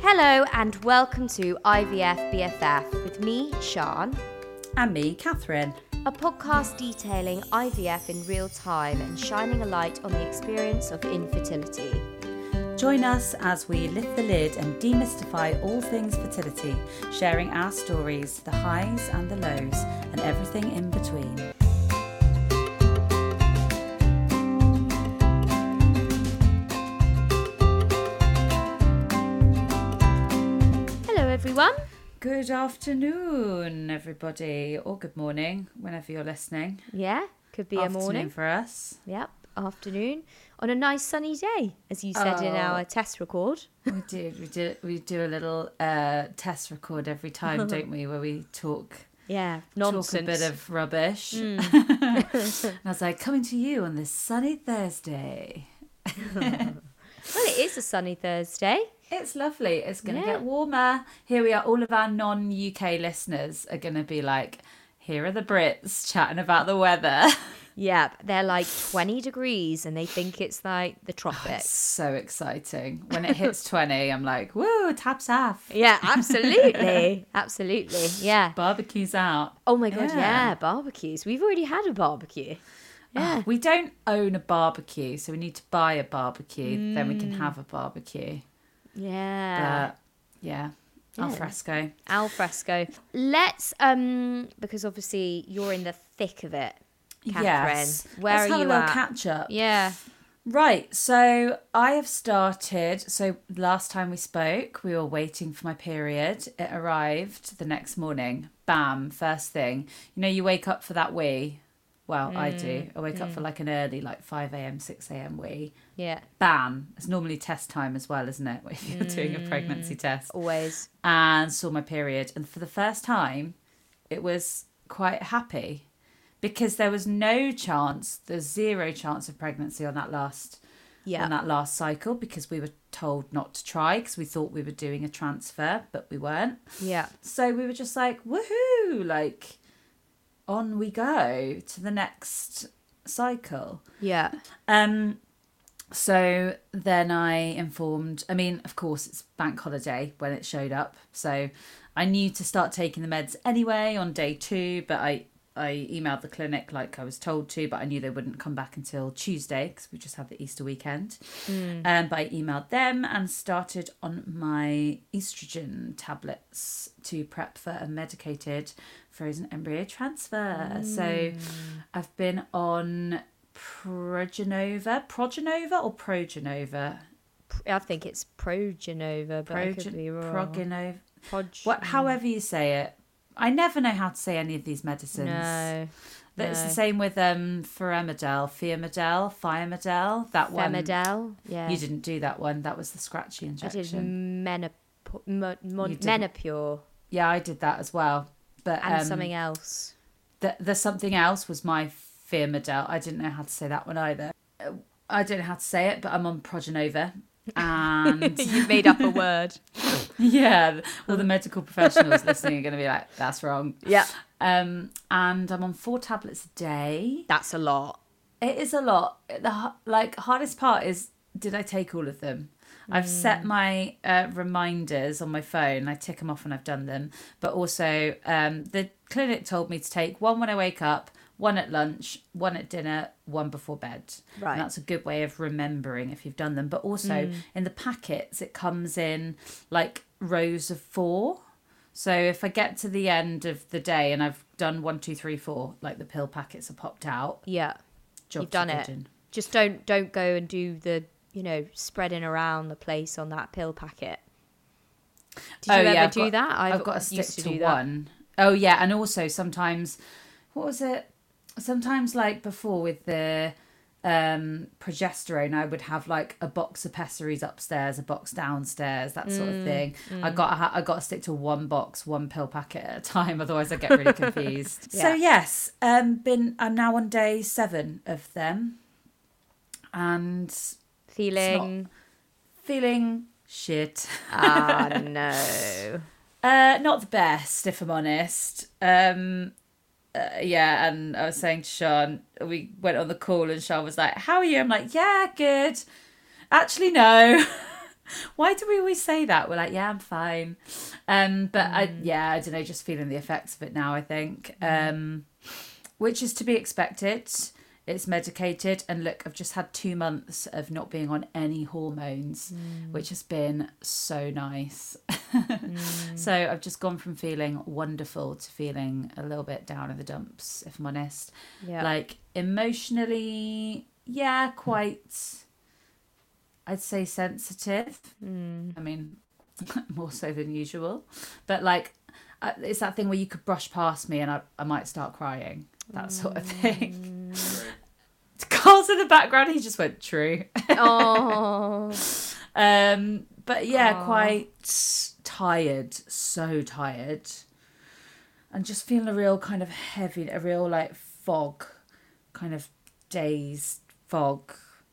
Hello and welcome to IVF BFF with me, Sian, And me, Catherine. a podcast detailing IVF in real time and shining a light on the experience of infertility. Join us as we lift the lid and demystify all things fertility, sharing our stories, the highs and the lows, and everything in between. Hello everyone. Good afternoon, everybody, or good morning, whenever you're listening. Yeah, could be Afternoon a morning. for us. Yep, afternoon. On a nice sunny day, as you said in our test record. We do a little test record every time, don't we, where we talk Nonsense. a bit of rubbish. And I was like, coming to you on this sunny Thursday. Well, it is a sunny Thursday. It's lovely. It's going to get warmer. Here we are. All of our non-UK listeners are going to be like, here are the Brits chatting about the weather. Yeah, they're like 20 degrees and they think it's like the It's tropics. so exciting. When it hits 20, I'm like, woo, taps off. Yeah, absolutely. Absolutely. Yeah. Barbecue's out. Oh my God, Yeah. yeah, barbecues. We've already had a barbecue. Yeah. We don't own a barbecue, so we need to buy a barbecue. Then we can have a barbecue. Yeah. But yeah, al fresco. Al fresco. Let's, because obviously you're in the thick of it, Catherine. Yes. Where Let's are have you a little at? catch up. Yeah. Right, so I have started. So last time we spoke, we were waiting for my period. It arrived the next morning. Bam, first thing. You know, you wake up for that wee. Well, I do. I wake up for like an early, like 5 a.m., 6 a.m. wee. Yeah. Bam. It's normally test time as well, isn't it? If you're doing a pregnancy test. Always. And saw my period. And for the first time, it was quite happy. Because there was no chance, there's zero chance of pregnancy on that last cycle, because we were told not to try because we thought we were doing a transfer, but we weren't. Yeah. So we were just like, woohoo, like on we go to the next cycle. Yeah. So then I informed, I mean, of course it's bank holiday when it showed up. So I knew to start taking the meds anyway on day 2, but I emailed the clinic like I was told to, but I knew they wouldn't come back until Tuesday because we just had the Easter weekend. But I emailed them and started on my estrogen tablets to prep for a medicated frozen embryo transfer. So I've been on Progenova or Progenova? I think it's Progenova, but I could be wrong. Progenova. However you say it. I never know how to say any of these medicines. No. It's the same with Thiamidel, that one. Femidel, yeah. You didn't do that one. That was the scratchy I injection. did Menopure Yeah, I did that as well. But and something else. The something else was my Thiamidel. I didn't know how to say that one either. I don't know how to say it, but I'm on Progenova. And You've made up a word. yeah, all the medical professionals listening are going to be like, that's wrong. Yeah. And I'm on 4 tablets a day. That's a lot. It is a lot. The hardest part is, did I take all of them? I've set my reminders on my phone. I tick them off when I've done them. But also, the clinic told me to take 1 when I wake up, 1 at lunch, 1 at dinner, 1 before bed. Right. And that's a good way of remembering if you've done them. But also, in the packets, it comes in like rows of 4. So if I get to the end of the day and I've done 1, 2, 3, 4, like the pill packets are popped out. Yeah. You've done it. Just don't go and do the, spreading around the place on that pill packet. Did you ever do that? I've got to stick to one. Oh yeah, and also sometimes, what was it? Sometimes like before with the progesterone, I would have like a box of pessaries upstairs, a box downstairs, that sort of thing. I got to stick to 1 box, 1 pill packet at a time, otherwise I get really confused. Yeah. So yes, I'm now on day 7 of them, and Feeling shit. Ah, no. Not the best, if I'm honest. Yeah, and I was saying to Sian, we went on the call and Sian was like, how are you? I'm like, yeah, good. Actually, no. Why do we always say that? We're like, yeah, I'm fine. But I don't know, just feeling the effects of it now, I think. Which is to be expected. It's medicated. And look, I've just had 2 months of not being on any hormones, which has been so nice. So I've just gone from feeling wonderful to feeling a little bit down in the dumps, if I'm honest. Yeah. Like emotionally, yeah, quite, I'd say sensitive. I mean, more so than usual. But like, it's that thing where you could brush past me and I might start crying. That sort of thing. Carl's in the background. He just went true. Oh. But yeah, quite tired. So tired. And just feeling a real kind of heavy, a real like fog, kind of dazed fog.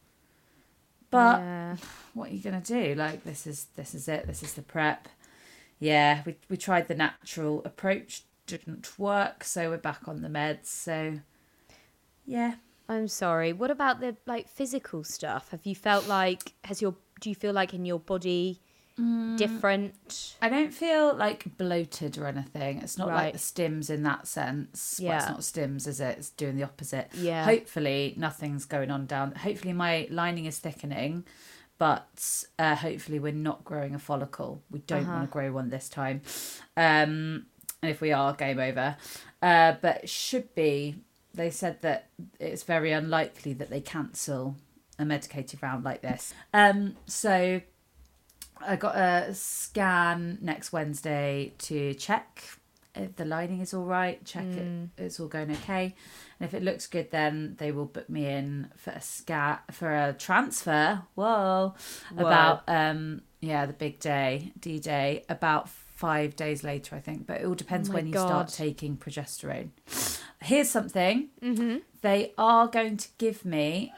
But what are you going to do? Like, this is it. This is the prep. Yeah, we tried the natural approach. Didn't work, so we're back on the meds. So yeah, I'm sorry, what about the like physical stuff? Have you felt like do you feel like in your body different? I don't feel like bloated or anything. It's not Right. like the stims in that sense. Well, it's not stims, is it? It's doing the opposite. Yeah. Hopefully nothing's going on down. Hopefully my lining is thickening, but hopefully we're not growing a follicle. We don't want to grow one this time. And if we are, game over. But it should be. They said that it's very unlikely that they cancel a medicated round like this. So I got a scan next Wednesday to check if the lining is all right, check it's all going okay. And if it looks good, then they will book me in for a transfer. Whoa. About, the big day, D-Day, about 5 days later, I think. But it all depends when you start taking progesterone. Here's something. Mm-hmm. They are going to give me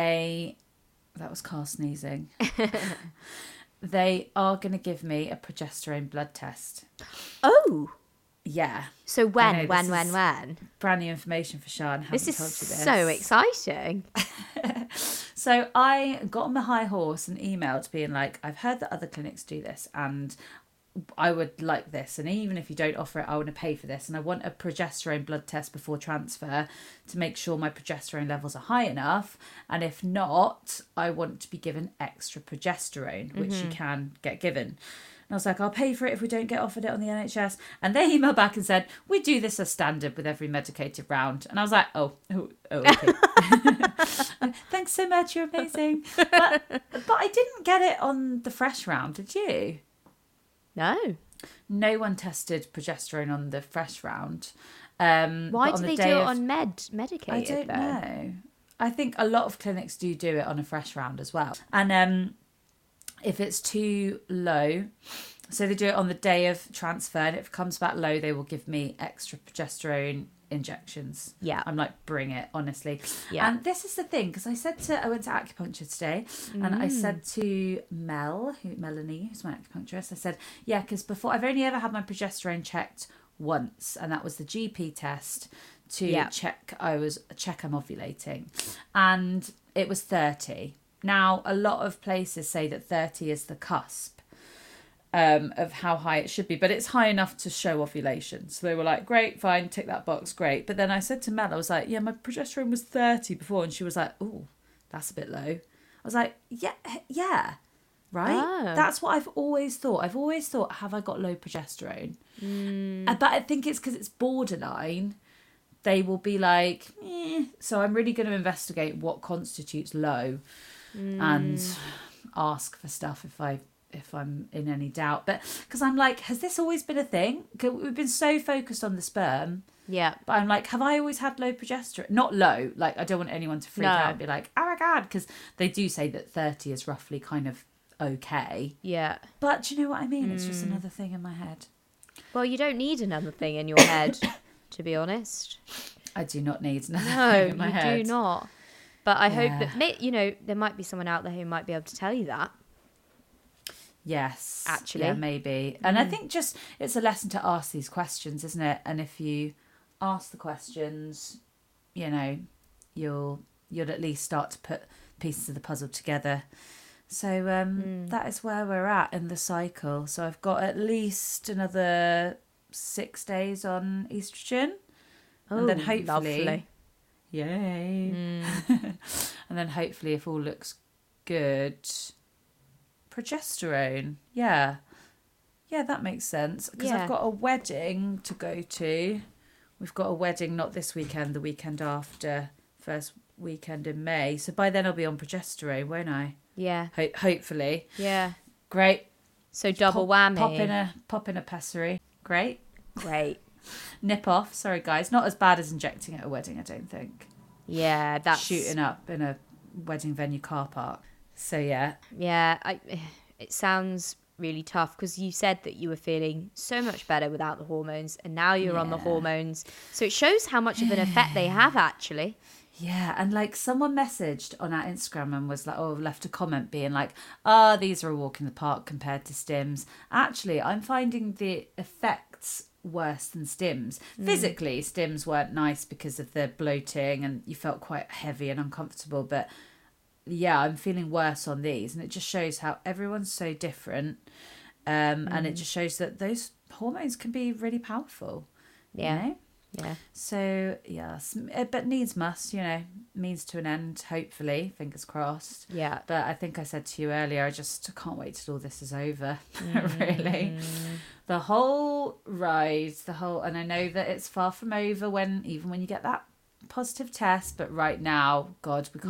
that was Carl sneezing. They are going to give me a progesterone blood test. Oh. Yeah. So when? Brand new information for Sian. This is so exciting. So I got on my high horse and emailed being like, I've heard that other clinics do this and I would like this, and even if you don't offer it, I want to pay for this, and I want a progesterone blood test before transfer to make sure my progesterone levels are high enough, and if not, I want to be given extra progesterone, which you can get given. And I was like, I'll pay for it if we don't get offered it on the NHS. And they emailed back and said, we do this as standard with every medicated round. And I was like, oh okay. Thanks so much, you're amazing. But I didn't get it on the fresh round, did you? No one tested progesterone on the fresh round. Why do they do it on medicated? I don't know. I think a lot of clinics do it on a fresh round as well. And if it's too low, so they do it on the day of transfer, and if it comes back low, they will give me extra progesterone injections. Yeah. I'm like, bring it, honestly. Yeah. And this is the thing, because I went to acupuncture today, and I said to Melanie, who's my acupuncturist, I said, yeah, because before, I've only ever had my progesterone checked once, and that was the GP test to check I'm ovulating, and it was 30. Now, a lot of places say that 30 is the cusp of how high it should be, but it's high enough to show ovulation. So they were like, great, fine, tick that box, great. But then I said to Mel, I was like, yeah, my progesterone was 30 before, and she was like, oh, that's a bit low. I was like, yeah, right? Oh. That's what I've always thought. I've always thought, have I got low progesterone? But I think it's because it's borderline. They will be like, So I'm really going to investigate what constitutes low and ask for stuff if I'm in any doubt. But because I'm like, has this always been a thing? We've been so focused on the sperm. Yeah. But I'm like, have I always had low progesterone? Not low. Like, I don't want anyone to freak out and be like, oh my God, because they do say that 30 is roughly kind of okay. Yeah. But do you know what I mean? It's just another thing in my head. Well, you don't need another thing in your head, to be honest. I do not need another thing in my head. No, you do not. But I hope that, there might be someone out there who might be able to tell you that. Yes. Actually. Yeah, maybe. And I think just it's a lesson to ask these questions, isn't it? And if you ask the questions, you'll at least start to put pieces of the puzzle together. So that is where we're at in the cycle. So I've got at least another 6 days on estrogen. And then hopefully... Lovely. Yay. And then hopefully, if all looks good, progesterone. Yeah, that makes sense. Because I've got a wedding to go to. We've got a wedding not this weekend, the weekend after, first weekend in May. So by then I'll be on progesterone, won't I? Yeah. Hopefully. Yeah. Great. So double whammy. Pop in a pessary. Great. Nip off. Sorry, guys. Not as bad as injecting at a wedding, I don't think. Yeah, that's... Shooting up in a wedding venue car park. So, yeah. Yeah, it sounds really tough because you said that you were feeling so much better without the hormones and now you're on the hormones. So it shows how much of an effect they have, actually. Yeah, and like someone messaged on our Instagram and was like, left a comment being like, these are a walk in the park compared to stims. Actually, I'm finding the effects worse than stims. Physically, stims weren't nice because of the bloating and you felt quite heavy and uncomfortable. But yeah, I'm feeling worse on these. And it just shows how everyone's so different. And it just shows that those hormones can be really powerful. Yeah. You know? Yeah. So, yes, but needs must, means to an end, hopefully, fingers crossed. Yeah. But I think I said to you earlier, I just can't wait till all this is over, really. The whole ride, and I know that it's far from over even when you get that positive test, but right now, God, we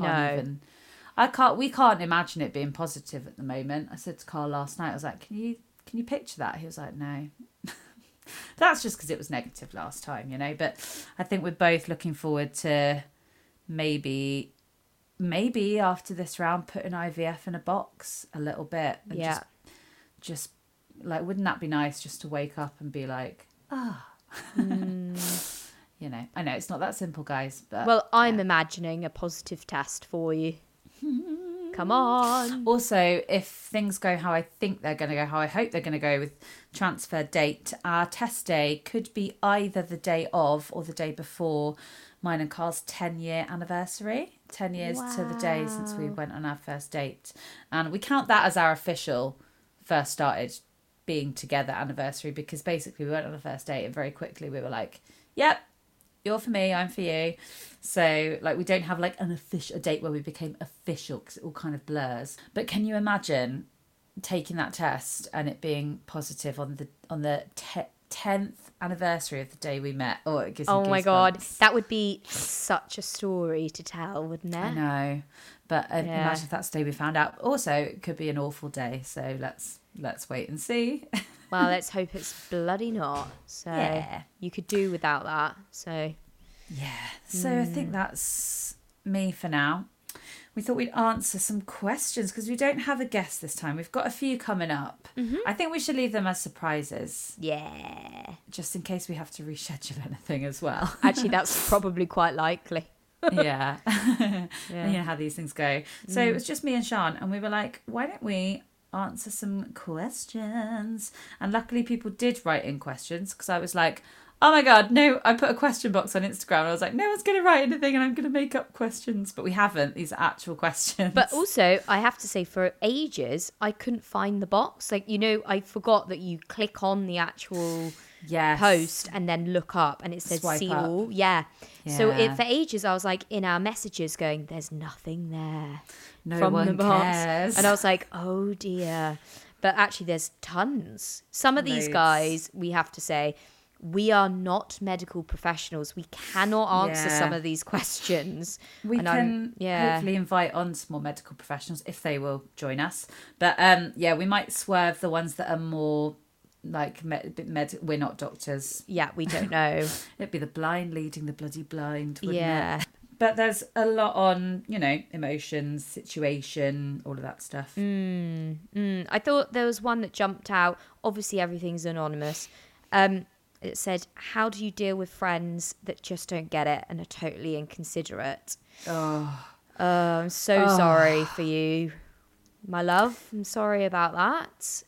can't imagine it being positive at the moment. I said to Carl last night, I was like, can you picture that? He was like, no. That's just because it was negative last time, but I think we're both looking forward to maybe after this round putting IVF in a box a little bit and just like, wouldn't that be nice just to wake up and be like, I know it's not that simple, guys, but well, I'm imagining a positive test for you. Come on. Also, if things go how I think they're going to go, how I hope they're going to go with transfer date, our test day could be either the day of or the day before mine and Carl's 10-year anniversary. 10 years to the day since we went on our first date. And we count that as our official first started being together anniversary because basically we went on a first date and very quickly we were like, yep, you're for me, I'm for you. So, like, we don't have, like, a date where we became official because it all kind of blurs. But can you imagine taking that test and it being positive on the 10th anniversary of the day we met? Oh, it gives me goosebumps. My God. That would be such a story to tell, wouldn't it? I know. But imagine if that's the day we found out. Also, it could be an awful day. So, let's wait and see. Well, let's hope it's bloody not. So you could do without that. So I think that's me for now. We thought we'd answer some questions because we don't have a guest this time. We've got a few coming up. I think we should leave them as surprises. Yeah. Just in case we have to reschedule anything as well. Actually, that's probably quite likely. Yeah. You know how these things go. So it was just me and Sian and we were like, why don't we answer some questions? And luckily people did write in questions because I was like, oh my God, no, I put a question box on Instagram and I was like, no one's going to write anything and I'm going to make up questions. But we haven't. These are actual questions. But also, I have to say, for ages, I couldn't find the box. Like, I forgot that you click on the actual post and then look up and it says see all. Yeah. So for ages, I was like in our messages going, there's nothing there. No one cares. And I was like, oh dear. But actually, there's tons. Some of these guys, we have to say, we are not medical professionals. We cannot answer some of these questions. We can hopefully invite on some more medical professionals if they will join us. But we might swerve the ones that are more like we're not doctors. Yeah, we don't know. It'd be the blind leading the bloody blind, wouldn't it? But there's a lot on, emotions, situation, all of that stuff. I thought there was one that jumped out. Obviously, everything's anonymous. It said, how do you deal with friends that just don't get it and are totally inconsiderate? I'm so sorry for you, my love. I'm sorry about that.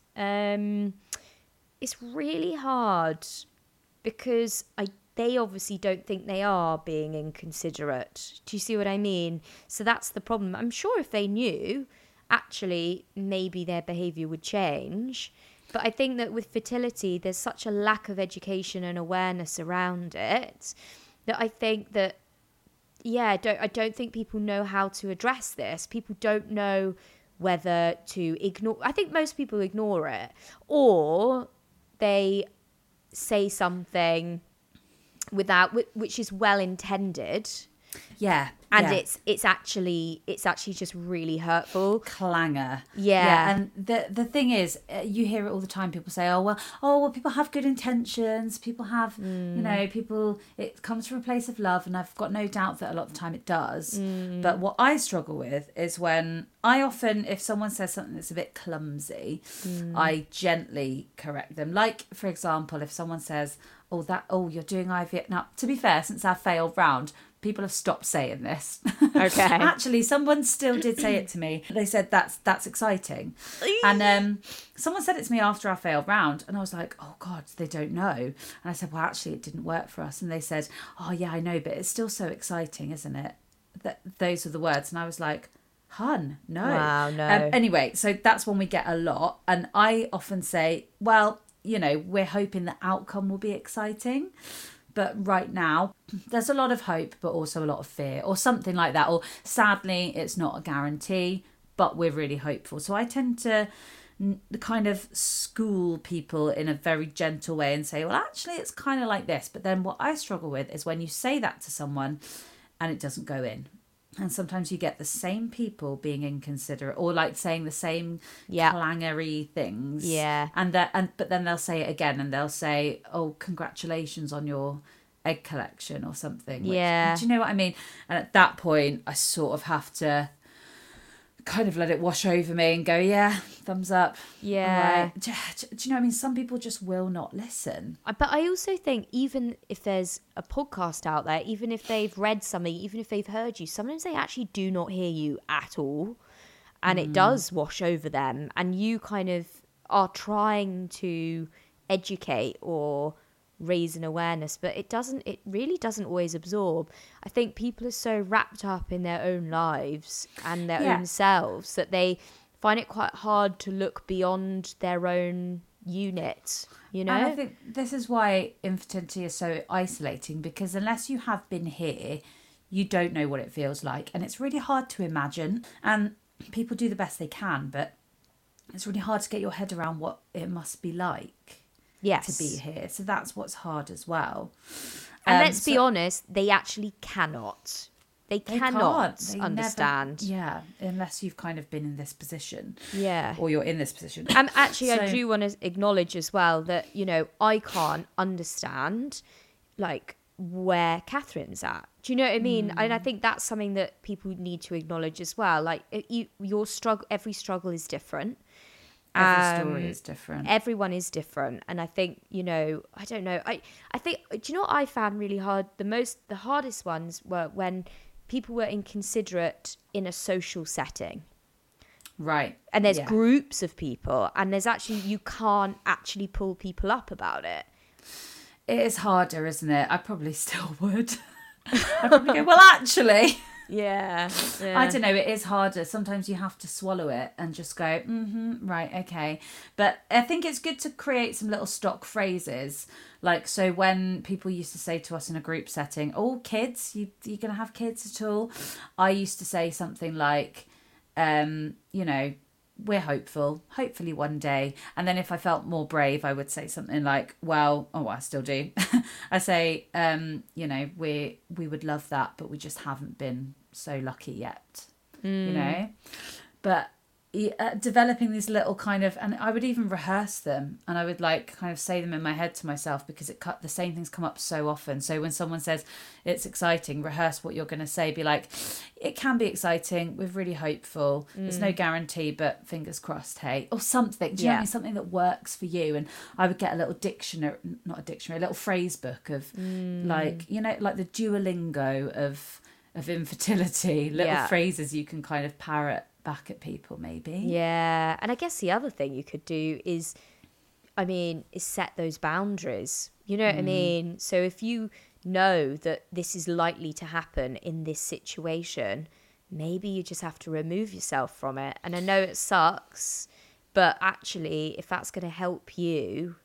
It's really hard because they obviously don't think they are being inconsiderate. Do you see what I mean? So that's the problem. I'm sure if they knew, actually maybe their behavior would change. But I think that with fertility, there's such a lack of education and awareness around it that I think that, yeah, I don't think people know how to address this. People don't know whether to ignore. I think most people ignore it, or they say something which is well intended. Yeah. And it's actually just really hurtful. Clangor. Yeah. And the thing is, you hear it all the time. People say, well, people have good intentions. People have, it comes from a place of love. And I've got no doubt that a lot of the time it does. But what I struggle with is when I often, if someone says something that's a bit clumsy, I gently correct them. Like, for example, if someone says, you're doing IVF. Now, to be fair, since our failed round, people have stopped saying this. Okay. Actually, someone still did say it to me. They said that's exciting. And someone said it to me after our failed round, and I was like, oh God, they don't know. And I said, well, actually, it didn't work for us. And they said, oh yeah, I know, but it's still so exciting, isn't it? Those are the words. And I was like, hun, no. Wow, no. Anyway, so that's one we get a lot. And I often say, well, we're hoping the outcome will be exciting. But right now, there's a lot of hope, but also a lot of fear, or something like that. Or sadly, it's not a guarantee, but we're really hopeful. So I tend to kind of school people in a very gentle way and say, well, actually, it's kind of like this. But then what I struggle with is when you say that to someone and it doesn't go in. And sometimes you get the same people being inconsiderate or like saying the same clangery things. Yeah. But then they'll say it again and they'll say, oh, congratulations on your egg collection or something. Do you know what I mean? And at that point, I sort of have to kind of let it wash over me and go, yeah, thumbs up. Yeah. Right. Do you know what I mean? Some people just will not listen. But I also think even if there's a podcast out there, even if they've read something, even if they've heard you, sometimes they actually do not hear you at all. And it does wash over them. And you kind of are trying to educate or raise an awareness, but it really doesn't always absorb. I think people are so wrapped up in their own lives and their own selves that they find it quite hard to look beyond their own unit, And I think this is why infertility is so isolating, because unless you have been here, you don't know what it feels like, and it's really hard to imagine. And people do the best they can, but it's really hard to get your head around what it must be like. Yes. To be here. So that's what's hard as well. And let's be honest, they actually cannot. They cannot understand. Unless you've kind of been in this position. Yeah. Or you're in this position. And actually, I do want to acknowledge as well that, I can't understand, like, where Catherine's at. Do you know what I mean? And I think that's something that people need to acknowledge as well. Like, your struggle, every struggle is different. Every story is different. Everyone is different. And I think, I don't know. I think, do you know what I found really hard? The hardest ones were when people were inconsiderate in a social setting. Right. And there's groups of people, and you can't actually pull people up about it. It is harder, isn't it? I probably still would. I'd probably go, well, actually... Yeah. I don't know, it is harder. Sometimes you have to swallow it and just go, right, okay. But I think it's good to create some little stock phrases. Like, so when people used to say to us in a group setting, oh, kids, you going to have kids at all? I used to say something like, we're hopeful, hopefully one day. And then if I felt more brave, I would say something like, I still do. I say, we would love that, but we just haven't been so lucky yet, But developing these little kind of, and I would even rehearse them, and I would like kind of say them in my head to myself, because the same things come up so often. So when someone says it's exciting, rehearse what you're going to say. Be like, it can be exciting, we're really hopeful, there's no guarantee, but fingers crossed, hey, or something. Do you know what I mean? Something that works for you. And I would get a little a little phrase book of like the Duolingo of infertility, little phrases you can kind of parrot back at people, maybe. Yeah. And I guess the other thing you could do is set those boundaries. You know what I mean? So if you know that this is likely to happen in this situation, maybe you just have to remove yourself from it. And I know it sucks, but actually, if that's going to help you,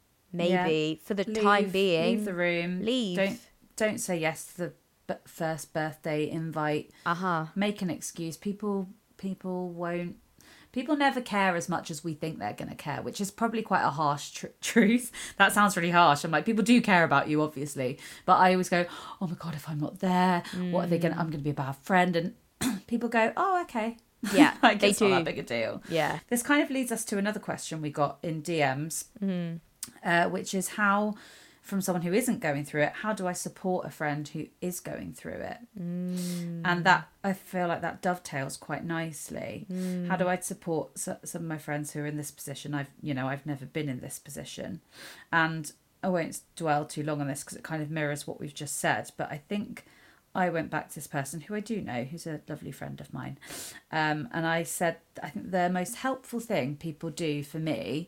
maybe for the time being, leave the room. Leave. Don't say yes to the first birthday invite. Make an excuse. People won't. People never care as much as we think they're going to care, which is probably quite a harsh truth. That sounds really harsh. I'm like, people do care about you, obviously. But I always go, oh my God, if I'm not there, what are they going to... I'm going to be a bad friend. And people go, oh, okay. Yeah, like, they it's do. not that big a deal. Yeah. This kind of leads us to another question we got in DMs, which is how... from someone who isn't going through it, how do I support a friend who is going through it? And that, I feel like that dovetails quite nicely. How do I support some of my friends who are in this position? I've never been in this position. And I won't dwell too long on this because it kind of mirrors what we've just said. But I think I went back to this person who I do know, who's a lovely friend of mine. And I said, I think the most helpful thing people do for me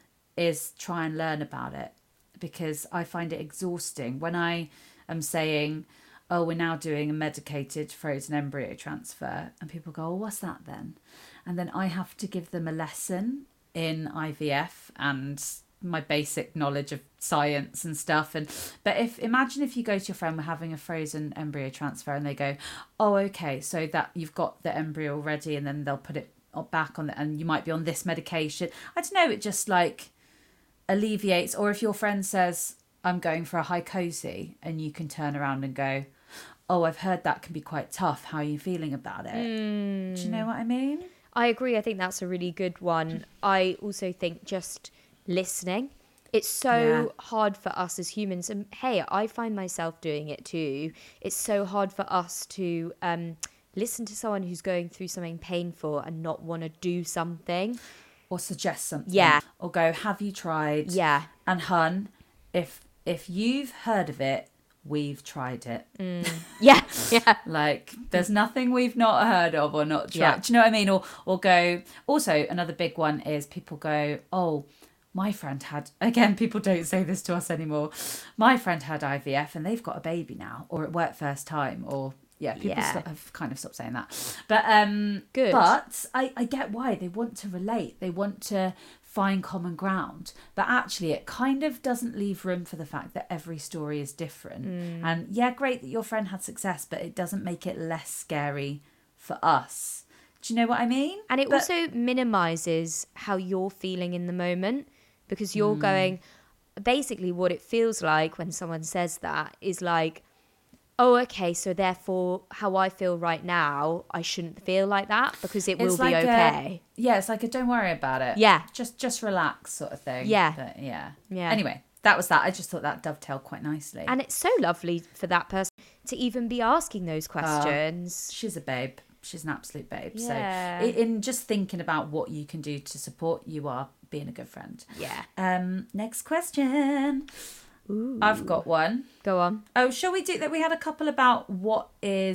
is try and learn about it. Because I find it exhausting when I am saying, oh, we're now doing a medicated frozen embryo transfer. And people go, oh, what's that then? And then I have to give them a lesson in IVF and my basic knowledge of science and stuff. But imagine if you go to your friend, we're having a frozen embryo transfer, and they go, oh, okay, so that you've got the embryo already, and then they'll put it back on and you might be on this medication. I don't know, it just like... alleviates. Or if your friend says, I'm going for a Hycosi, and you can turn around and go, oh, I've heard that can be quite tough, how are you feeling about it? Do you know what I mean? I agree. I think that's a really good one. I also think just listening, it's so hard for us as humans, and hey, I find myself doing it too. It's so hard for us to listen to someone who's going through something painful and not want to do something. Or suggest something. Yeah. Or go, have you tried? Yeah. And hun, if you've heard of it, we've tried it. Yeah. Yeah. Like, there's nothing we've not heard of or not tried. Yeah. Do you know what I mean? Or go, also another big one is people go, oh, my friend had, again, people don't say this to us anymore. My friend had IVF and they've got a baby now, or it worked first time, or... yeah, people have kind of stopped saying that. But good. But I get why. They want to relate. They want to find common ground. But actually, it kind of doesn't leave room for the fact that every story is different. And yeah, great that your friend had success, but it doesn't make it less scary for us. Do you know what I mean? And it also minimises how you're feeling in the moment, because you're going... basically, what it feels like when someone says that is like... oh, okay, so therefore how I feel right now, I shouldn't feel like that because it will be okay. It's like a don't worry about it. Yeah. Just relax sort of thing. Yeah. But yeah. Yeah. Anyway, that was that. I just thought that dovetailed quite nicely. And it's so lovely for that person to even be asking those questions. She's a babe. She's an absolute babe. Yeah. So in just thinking about what you can do to support, you are being a good friend. Yeah. Next question. Ooh. I've got one. Go on. Oh, shall we do that? We had a couple about what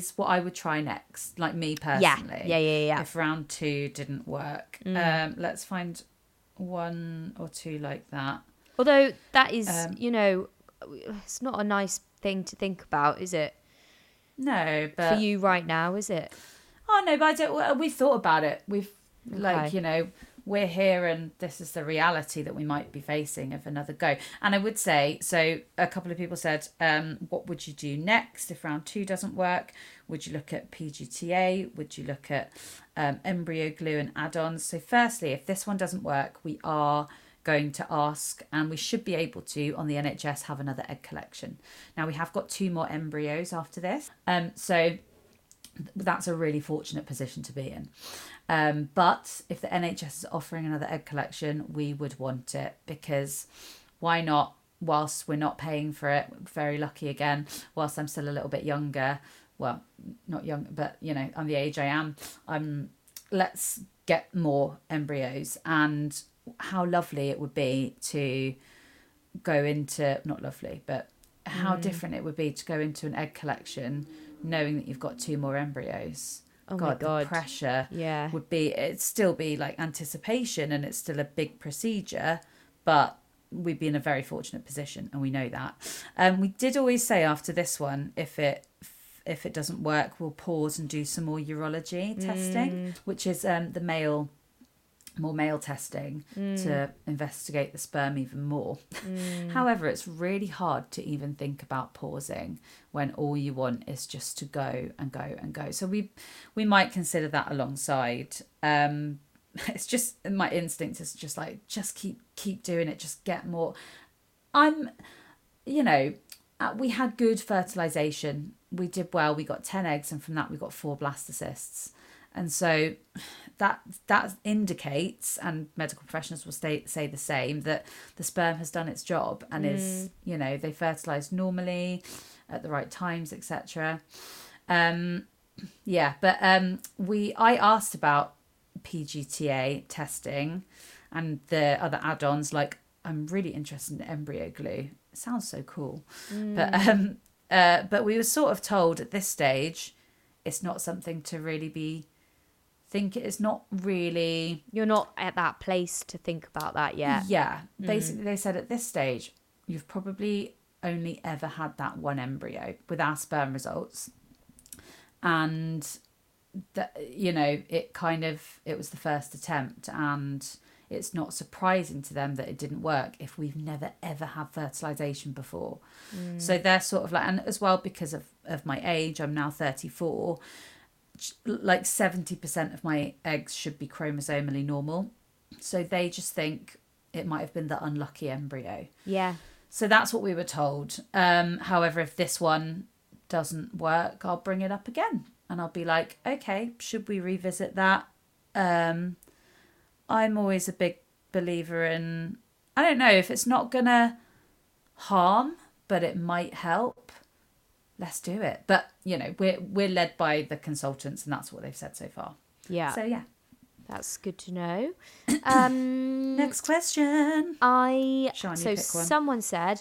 I would try next, like me personally. Yeah. If round 2 didn't work. Let's find one or two like that. Although that is, it's not a nice thing to think about, is it? No, but... for you right now, is it? Oh, no, but we've thought about it. We've, we're here and this is the reality that we might be facing of another go. And I would say, so a couple of people said, what would you do next if round 2 doesn't work? Would you look at PGTA? Would you look at embryo glue and add-ons? So firstly, if this one doesn't work, we are going to ask, and we should be able to, on the NHS, have another egg collection. Now, we have got 2 more embryos after this. So that's a really fortunate position to be in. But if the NHS is offering another egg collection, we would want it, because why not? Whilst we're not paying for it, very lucky again, whilst I'm still a little bit younger, well, not young, but I'm the age I am, let's get more embryos. And how lovely it would be to go into, not lovely, but how different it would be to go into an egg collection knowing that you've got 2 more embryos. Oh my God. The pressure would be, it'd still be like anticipation, and it's still a big procedure, but we'd be in a very fortunate position, and we know that. We did always say after this one, if if it doesn't work, we'll pause and do some more urology testing, which is more male testing to investigate the sperm even more. However, it's really hard to even think about pausing when all you want is just to go and go and go. So we might consider that alongside. It's just, my instinct is just like, just keep doing it, just get more. We had good fertilization. We did well. We got 10 eggs, and from that we got 4 blastocysts. And so that indicates, and medical professionals will say the same, that the sperm has done its job and is, they fertilise normally at the right times, etc. I asked about PGTA testing and the other add-ons. Like, I'm really interested in embryo glue. It sounds so cool. But we were sort of told at this stage it's not something to really be it's not really, you're not at that place to think about that yet. Yeah, basically they said at this stage you've probably only ever had that one embryo with our sperm results, and that, it was the first attempt, and it's not surprising to them that it didn't work if we've never ever had fertilization before. So they're sort of like, and as well because of my age, I'm now 34, like 70% of my eggs should be chromosomally normal. So they just think it might have been the unlucky embryo. Yeah. So that's what we were told. However, if this one doesn't work, I'll bring it up again. And I'll be like, okay, should we revisit that? I'm always a big believer in, I don't know, if it's not going to harm, but it might help, let's do it. But, we're led by the consultants, and that's what they've said so far. Yeah. So, yeah. That's good to know. Next question. Someone said,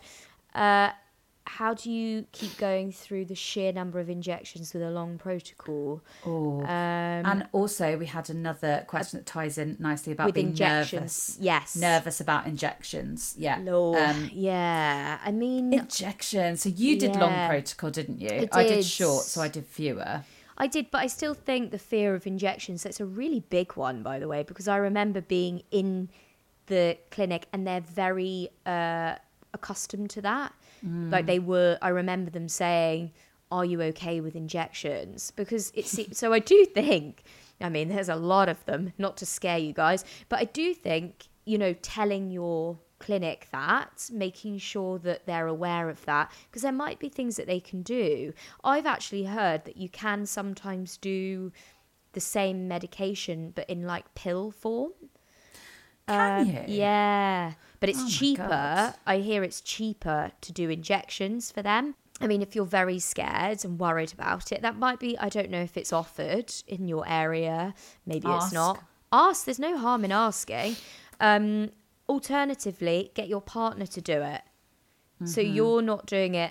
how do you keep going through the sheer number of injections with a long protocol? And also we had another question that ties in nicely about being injections. Nervous. Yes. Nervous about injections. Yeah. Yeah. I mean, injections. So you did long protocol, didn't you? I did short, so I did fewer. I did, but I still think the fear of injections, that's a really big one, by the way, because I remember being in the clinic and they're very accustomed to that. Like I remember them saying, are you okay with injections? Because so I do think, I mean, there's a lot of them, not to scare you guys, but I do think, telling your clinic that, making sure that they're aware of that, because there might be things that they can do. I've actually heard that you can sometimes do the same medication, but in like pill form. Can you? Yeah. But it's cheaper. God. I hear it's cheaper to do injections for them. I mean, if you're very scared and worried about it, that might be, I don't know if it's offered in your area. Maybe it's not. Ask. There's no harm in asking. Alternatively, get your partner to do it. So you're not doing it.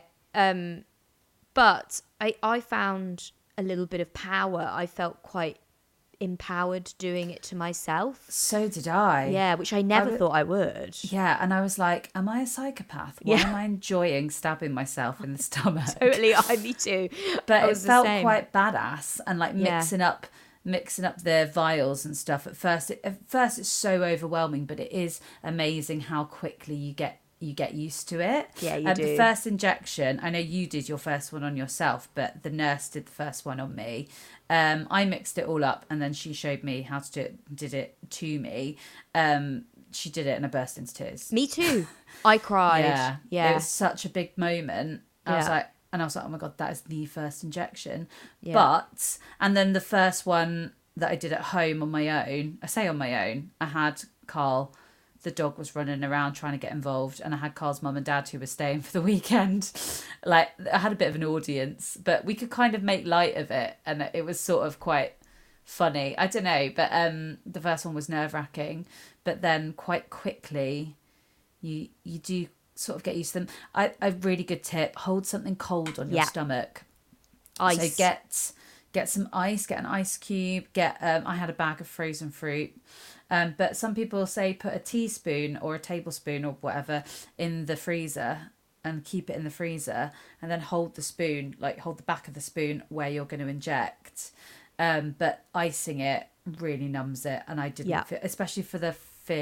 But I found a little bit of power. I felt quite empowered doing it to myself. So did I. Yeah, which I never thought I would. Yeah, and I was like, am I a psychopath? Why am I enjoying stabbing myself in the stomach? Totally, me too. But it felt quite badass, and like mixing up the vials and stuff. At first it's so overwhelming, but it is amazing how quickly you get used to it. Yeah, you do. The first injection, I know you did your first one on yourself, but the nurse did the first one on me. I mixed it all up, and then she showed me how to do it, did it to me. She did it and I burst into tears. Me too. I cried. Yeah. It was such a big moment. I was like, oh my God, that is the first injection. Yeah. And then the first one that I did at home on my own, I say on my own, I had Carl, the dog was running around trying to get involved, and I had Carl's mum and dad who were staying for the weekend. Like, I had a bit of an audience, but we could kind of make light of it, and it was sort of quite funny. I don't know, but the first one was nerve-wracking, but then quite quickly you do sort of get used to them. A really good tip: hold something cold on your stomach. Ice. So get some ice. Get an ice cube. I had a bag of frozen fruit. But some people say put a teaspoon or a tablespoon or whatever in the freezer and keep it in the freezer, and then hold the back of the spoon where you're going to inject. But icing it really numbs it, and I didn't feel, especially for the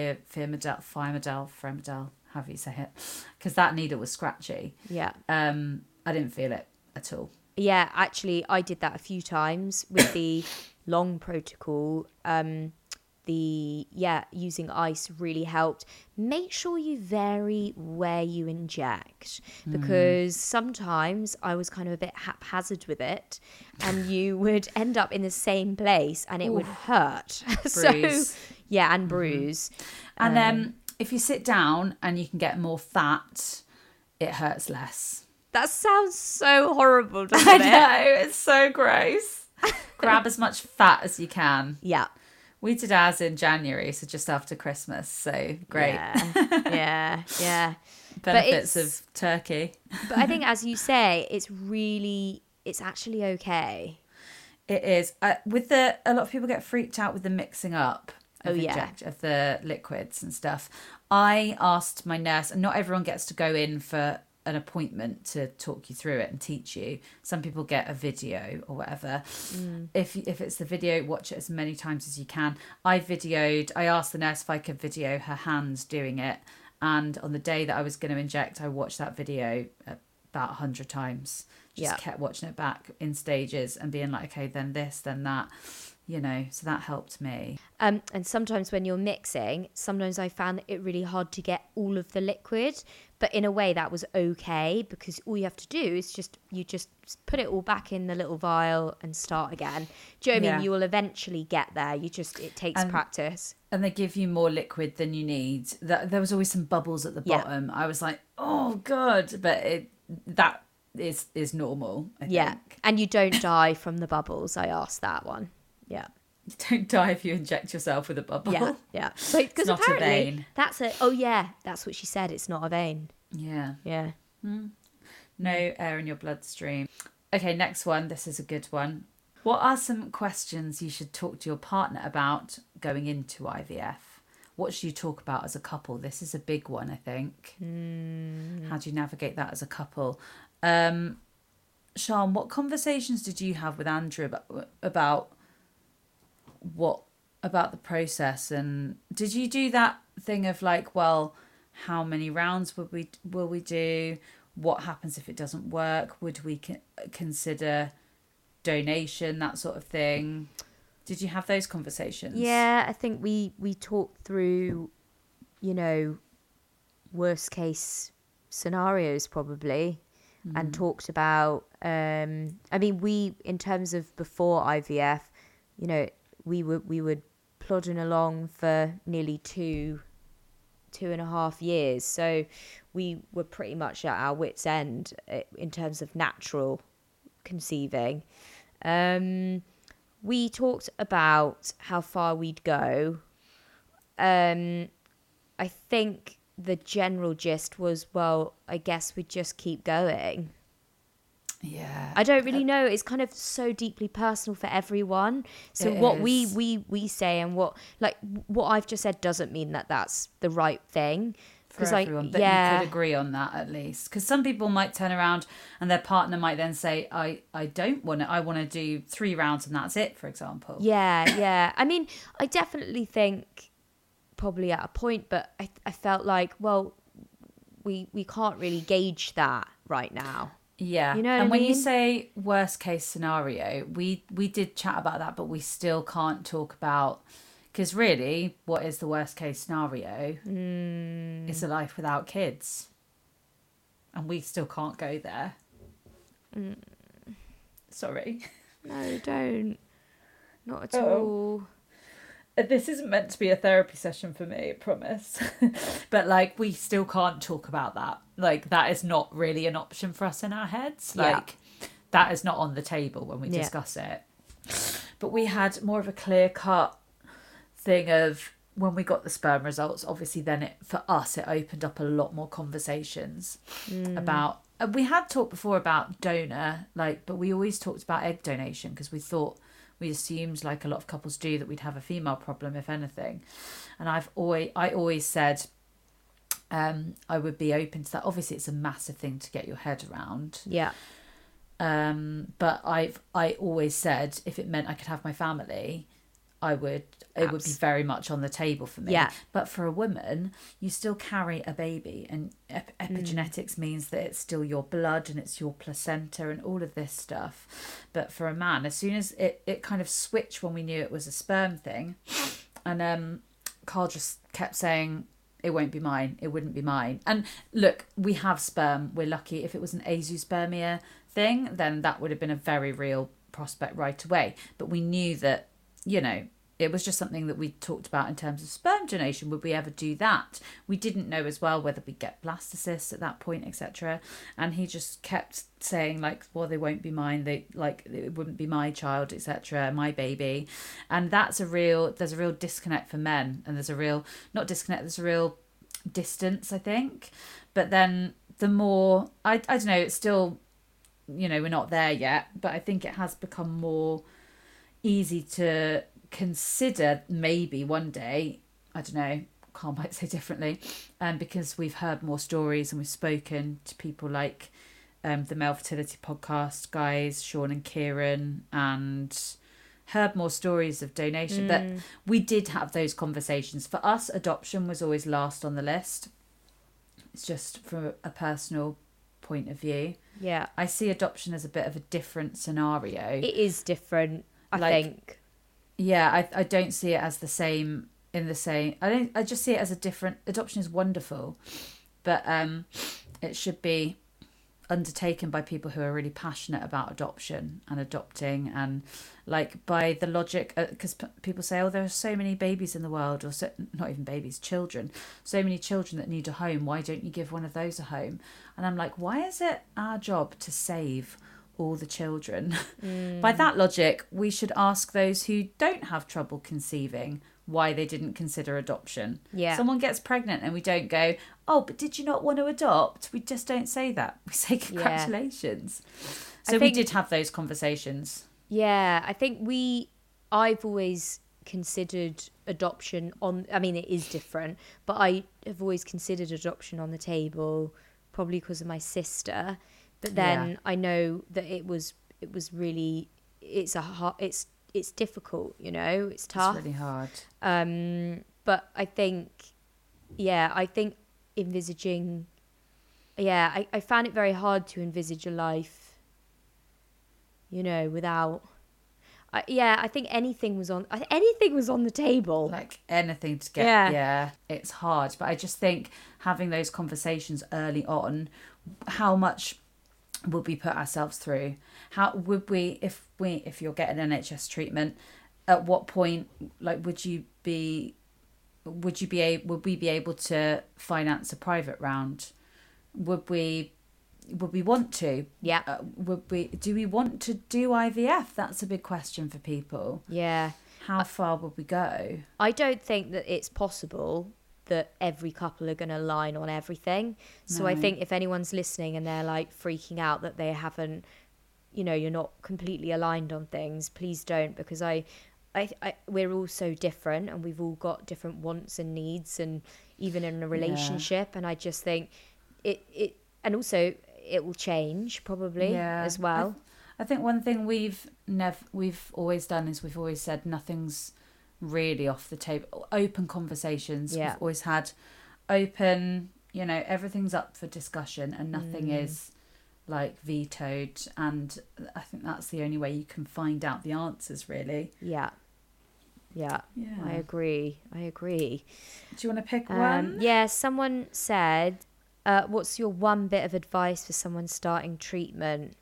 Femidel, however you say it, because that needle was scratchy. Yeah. I didn't feel it at all. Yeah, actually, I did that a few times with the long protocol. Using ice really helped. Make sure you vary where you inject, because sometimes I was kind of a bit haphazard with it, and you would end up in the same place and it would hurt. Bruise. And bruise. And if you sit down and you can get more fat, it hurts less. That sounds so horrible, doesn't I it? know, it's so gross. Grab as much fat as you can. Yeah. We did ours in January, so just after Christmas. So great. Yeah. Benefits of turkey. But I think, as you say, it's actually okay. It is. A lot of people get freaked out with the mixing up of the liquids and stuff. I asked my nurse, and not everyone gets to go in for an appointment to talk you through it and teach you. Some people get a video or whatever. If it's the video, watch it as many times as you can. I asked the nurse if I could video her hands doing it, and on the day that I was going to inject, I watched that video about 100 times. Kept watching it back in stages and being like, okay, then this, then that, so that helped me. And sometimes when you're mixing, sometimes I found it really hard to get all of the liquid, but in a way that was okay, because all you have to do is just put it all back in the little vial and start again. Do you know what I mean? You will eventually get there. It takes practice. And they give you more liquid than you need. There was always some bubbles at the bottom. I was like, oh god, but that is normal, I think. And you don't die from the bubbles. I asked that one. Yeah. You don't die if you inject yourself with a bubble. Yeah. Because not a vein. That's what she said. It's not a vein. Yeah. No air in your bloodstream. Okay, next one. This is a good one. What are some questions you should talk to your partner about going into IVF? What should you talk about as a couple? This is a big one, I think. How do you navigate that as a couple? Sian, what conversations did you have with Andrew about the process, and did you do that thing of like, well, how many rounds will we do? What happens if it doesn't work? Would we consider donation, that sort of thing? Did you have those conversations? Yeah, I think we talked through, worst case scenarios probably, and talked about. We, in terms of before IVF, we were plodding along for nearly 2.5 years, so we were pretty much at our wits' end in terms of natural conceiving. We talked about how far we'd go. I think the general gist was, well, I guess we'd just keep going. Yeah. I don't really know. It's kind of so deeply personal for everyone. So what we say and what I've just said doesn't mean that that's the right thing. For everyone, but you could agree on that at least. Because some people might turn around and their partner might then say, I don't want it. I want to do 3 rounds and that's it, for example. Yeah. I mean, I definitely think probably at a point, but I felt like, well, we can't really gauge that right now. Yeah. And when you say worst case scenario, we did chat about that, but we still can't talk about, because really, what is the worst case scenario? It's a life without kids. And we still can't go there. Sorry. No, don't. Not at all. This isn't meant to be a therapy session for me, I promise. But we still can't talk about that. That is not really an option for us in our heads. That is not on the table when we discuss it. But we had more of a clear-cut thing of when we got the sperm results. Obviously, then for us it opened up a lot more conversations about. We had talked before about donor, but we always talked about egg donation because we assumed, like a lot of couples do, that we'd have a female problem if anything. And I always said, I would be open to that. Obviously, it's a massive thing to get your head around. Yeah. But I always said if it meant I could have my family, it would be very much on the table for me. Yeah. But for a woman, you still carry a baby, and epigenetics means that it's still your blood and it's your placenta and all of this stuff. But for a man, as soon as it kind of switched when we knew it was a sperm thing, and Carl just kept saying, it won't be mine, it wouldn't be mine. And look, we have sperm, we're lucky. If it was an azoospermia thing, then that would have been a very real prospect right away. But we knew that, you know, it was just something that we talked about in terms of sperm donation. Would we ever do that? We didn't know as well whether we'd get blastocysts at that point, etc. And he just kept saying, like, well, they won't be mine, they, like, it wouldn't be my child, etc., my baby. And there's a real disconnect for men, and there's a real distance, I think. But then the more I don't know, it's still, you know, we're not there yet, but I think it has become more easy to consider maybe one day, I don't know, Carl might say differently, because we've heard more stories and we've spoken to people like the Male Fertility Podcast guys, Sean and Kieran, and heard more stories of donation. But we did have those conversations. For us, adoption was always last on the list. It's just from a personal point of view. Yeah. I see adoption as a bit of a different scenario. It is different, I think. Yeah, I don't see it as the same I just see it as a different. Adoption is wonderful, but it should be undertaken by people who are really passionate about adoption and adopting, and like by the logic, because people say, oh, there are so many babies in the world, or not even babies, children, so many children that need a home, why don't you give one of those a home? And I'm like, why is it our job to save all the children? By that logic, we should ask those who don't have trouble conceiving why they didn't consider adoption. Yeah. Someone gets pregnant and we don't go, oh, but did you not want to adopt? We just don't say that. We say congratulations. So we did have those conversations. Yeah, I think I've always considered adoption it is different, but I have always considered adoption on the table, probably because of my sister. But then I know that it was really, it's difficult, you know, it's tough. It's really hard. But I think envisaging, I found it very hard to envisage a life, you know, without. I think anything was on the table. Like anything to get. Yeah, it's hard. But I just think having those conversations early on, how much would we put ourselves through? How would we, if you're getting NHS treatment, at what point, like, would we be able to finance a private round? Would we want to? Yeah. Do we want to do IVF? That's a big question for people. Yeah. How far would we go? I don't think that it's possible that every couple are going to align on everything. So I think if anyone's listening and they're like freaking out that they haven't, you know, you're not completely aligned on things, please don't, because we're all so different and we've all got different wants and needs, and even in a relationship. And I just think it and also it will change probably as well. I think one thing we've always done is we've always said nothing's really off the table. Open conversations. We've always had open, you know, everything's up for discussion and nothing is like vetoed, and I think that's the only way you can find out the answers, really. Yeah. I agree. Do you want to pick one? Yeah, someone said, what's your one bit of advice for someone starting treatment?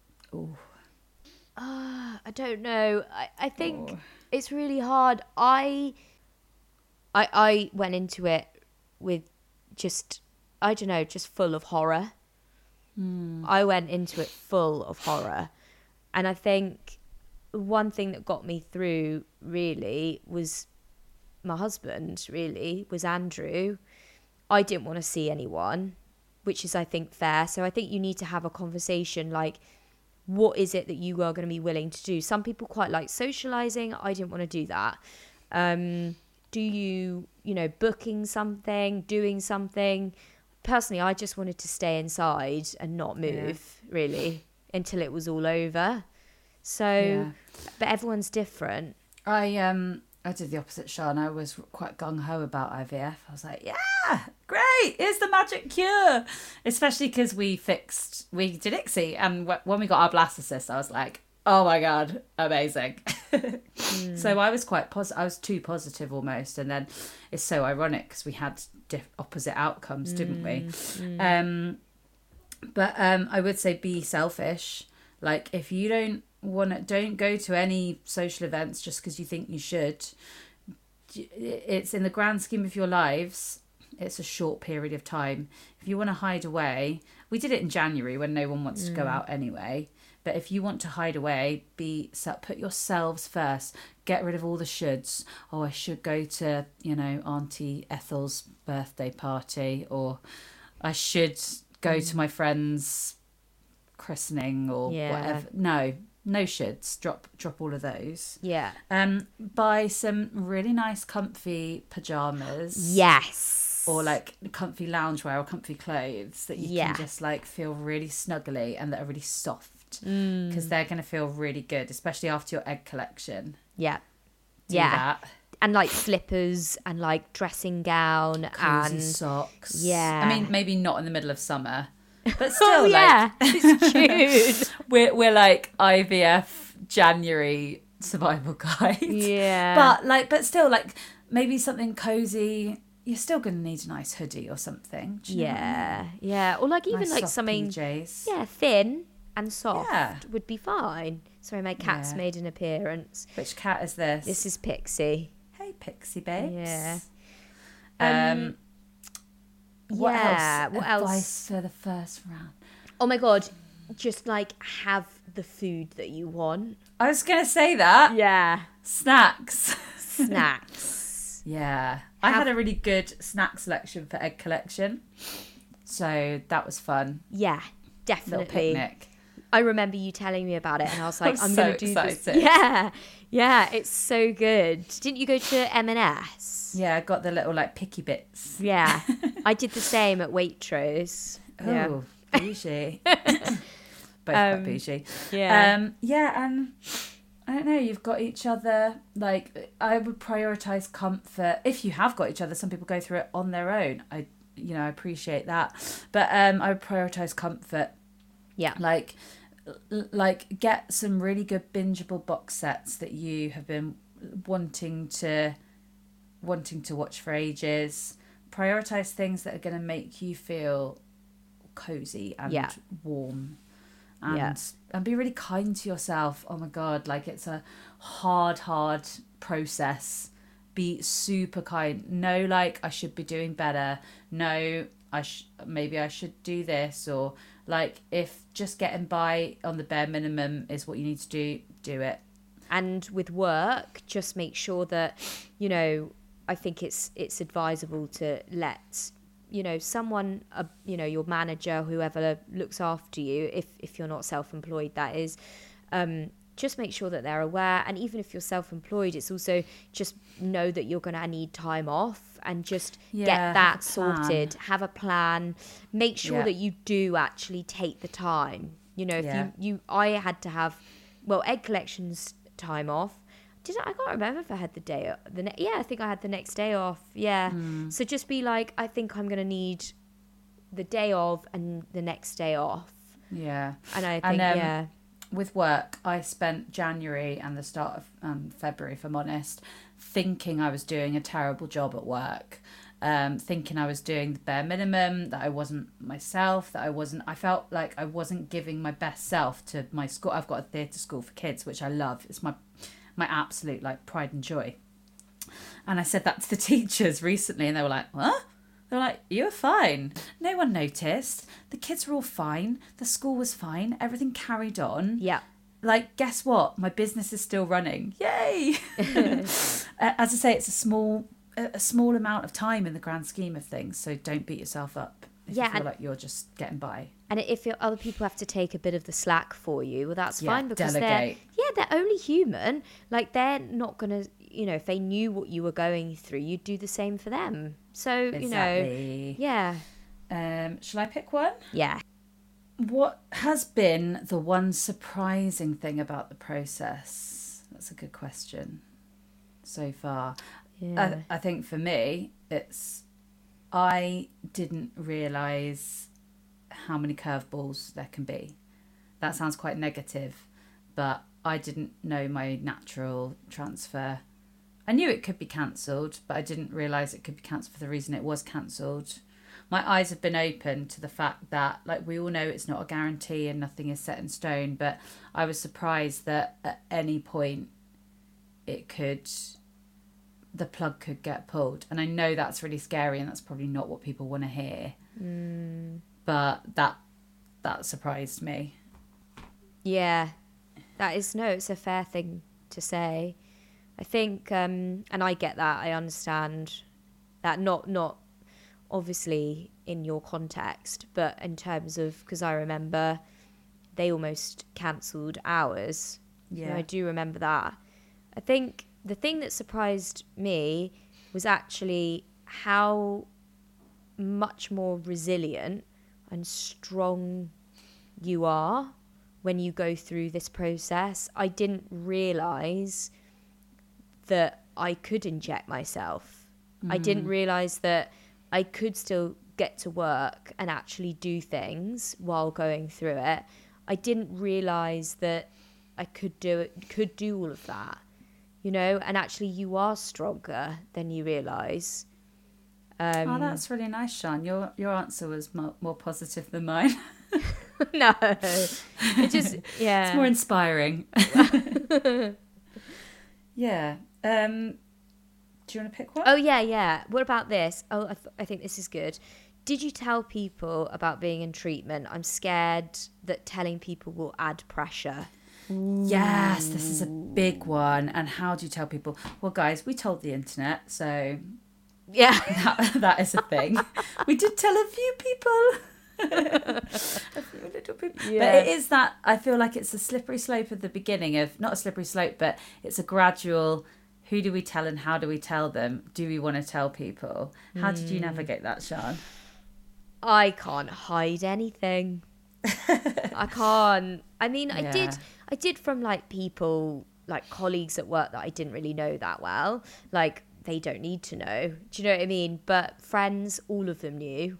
I don't know. I think it's really hard. I went into it with just full of horror. I went into it full of horror. And I think one thing that got me through really was my husband, was Andrew. I didn't want to see anyone, which is, I think, fair. So I think you need to have a conversation like, what is it that you are going to be willing to do? Some people quite like socializing. I didn't want to do that. do you, booking something, doing something. Personally, I just wanted to stay inside and not move, really, until it was all over. So, but everyone's different. I did the opposite, Sean. I was quite gung-ho about IVF. I was like, yeah, great, here's the magic cure. Especially because we did ICSI, and when we got our blastocyst, I was like, oh my God, amazing. So I was quite positive. I was too positive almost. And then it's so ironic because we had opposite outcomes, didn't we? But I would say be selfish. Like, if you don't go to any social events just because you think you should. It's in the grand scheme of your lives, it's a short period of time. If you want to hide away, we did it in January when no one wants to go out anyway. But if you want to hide away, put yourselves first. Get rid of all the shoulds. Oh, I should go to, Auntie Ethel's birthday party, or I should go to my friend's christening, or whatever. No shoulds. Drop all of those. Yeah. Buy some really nice comfy pajamas. Yes. Or like comfy loungewear or comfy clothes that you can just like feel really snuggly and that are really soft. Because they're going to feel really good, especially after your egg collection. Yeah. Do that. And like slippers and like dressing gown. Cozy and socks. Yeah. I mean, maybe not in the middle of summer. But still, it's June. we're like IVF January survival guide. Yeah. But still, like maybe something cozy. You're still going to need a nice hoodie or something. Do you know what I mean? Yeah. Or like even nice like soft something PJs. Thin and soft Yeah. would be fine. Sorry, my cat's made an appearance. Which cat is this? This is Pixie. Hey, Pixie babes. Yeah. What else? What Advice else? for the first round. Oh my God. Just like have the food that you want. I was going to say that. Yeah. Snacks. Snacks. Yeah. I had a really good snack selection for egg collection. So that was fun. Yeah, definitely. Little picnic. I remember you telling me about it and I was like, I'm going to do excited. this. Yeah, it's so good. Didn't you go to M&S? Yeah, I got the little like picky bits. Yeah, I did the same at Waitrose. Oh, bougie. Both quite bougie. Yeah. And I don't know, you've got each other. Like, I would prioritise comfort. If you have got each other, some people go through it on their own. I appreciate that. But I would prioritise comfort. Yeah. Like get some really good bingeable box sets that you have been wanting to watch for ages. Prioritize things that are going to make you feel cozy and warm, and be really kind to yourself. Oh my God, like it's a hard process. Be super kind. No, like I should be doing better. No, maybe I should do this, or like if just getting by on the bare minimum is what you need to do it. And with work, just make sure that, I think it's advisable to let, someone, your manager, whoever looks after you, if you're not self-employed, that is, just make sure that they're aware. And even if you're self-employed, it's also just know that you're going to need time off and just get that sorted. Have a plan. Make sure that you do actually take the time. If I had to have, egg collections time off. I can't remember if I had the day. I think I had the next day off. Yeah. So just be like, I think I'm going to need the day of and the next day off. Yeah. And I think, with work, I spent January and the start of February, if I'm honest, thinking I was doing a terrible job at work. Thinking I was doing the bare minimum, that I wasn't myself, I felt like I wasn't giving my best self to my school. I've got a theatre school for kids, which I love. It's my absolute like pride and joy. And I said that to the teachers recently and they were like, what? They were like, you were fine. No one noticed. The kids were all fine. The school was fine. Everything carried on. Yeah. Like, guess what? My business is still running. Yay! As I say, it's a small amount of time in the grand scheme of things. So don't beat yourself up if you feel like you're just getting by. And if other people have to take a bit of the slack for you, well, that's fine because delegate. they're only human. Like they're not gonna, if they knew what you were going through, you'd do the same for them. So, Exactly. yeah. Shall I pick one? Yeah. What has been the one surprising thing about the process? That's a good question so far. Yeah. I think for me, I didn't realise how many curveballs there can be. That sounds quite negative, but I didn't know my natural transfer. I knew it could be cancelled, but I didn't realise it could be cancelled for the reason it was cancelled. My eyes have been open to the fact that, like, we all know it's not a guarantee and nothing is set in stone, but I was surprised that at any point the plug could get pulled. And I know that's really scary and that's probably not what people want to hear. But that surprised me. Yeah. It's a fair thing to say. I think, and I get that, I understand that, not obviously in your context, but in terms of, because I remember they almost cancelled ours. Yeah. I do remember that. I think the thing that surprised me was actually how much more resilient and strong you are when you go through this process. I didn't realise that I could inject myself. I didn't realise that I could still get to work and actually do things while going through it. I didn't realise that I could do all of that, and actually you are stronger than you realise. Oh, that's really nice, Sean. Your answer was more positive than mine. No, it just, yeah. It's more inspiring. Yeah. Do you want to pick one? Oh, yeah. What about this? Oh, I think this is good. Did you tell people about being in treatment? I'm scared that telling people will add pressure. Yes, this is a big one. And how do you tell people? Well, guys, we told the internet, so Yeah. that is a thing. We did tell a few people. A few little people. Yeah. But it is that, I feel like it's a slippery slope at the beginning of, not a slippery slope, but it's a gradual, who do we tell and how do we tell them? Do we want to tell people? How did you navigate that, Sian? I can't hide anything. I can't. I mean, Yeah. I did from like people, like colleagues at work that I didn't really know that well. Like, they don't need to know. Do you know what I mean? But friends, all of them knew.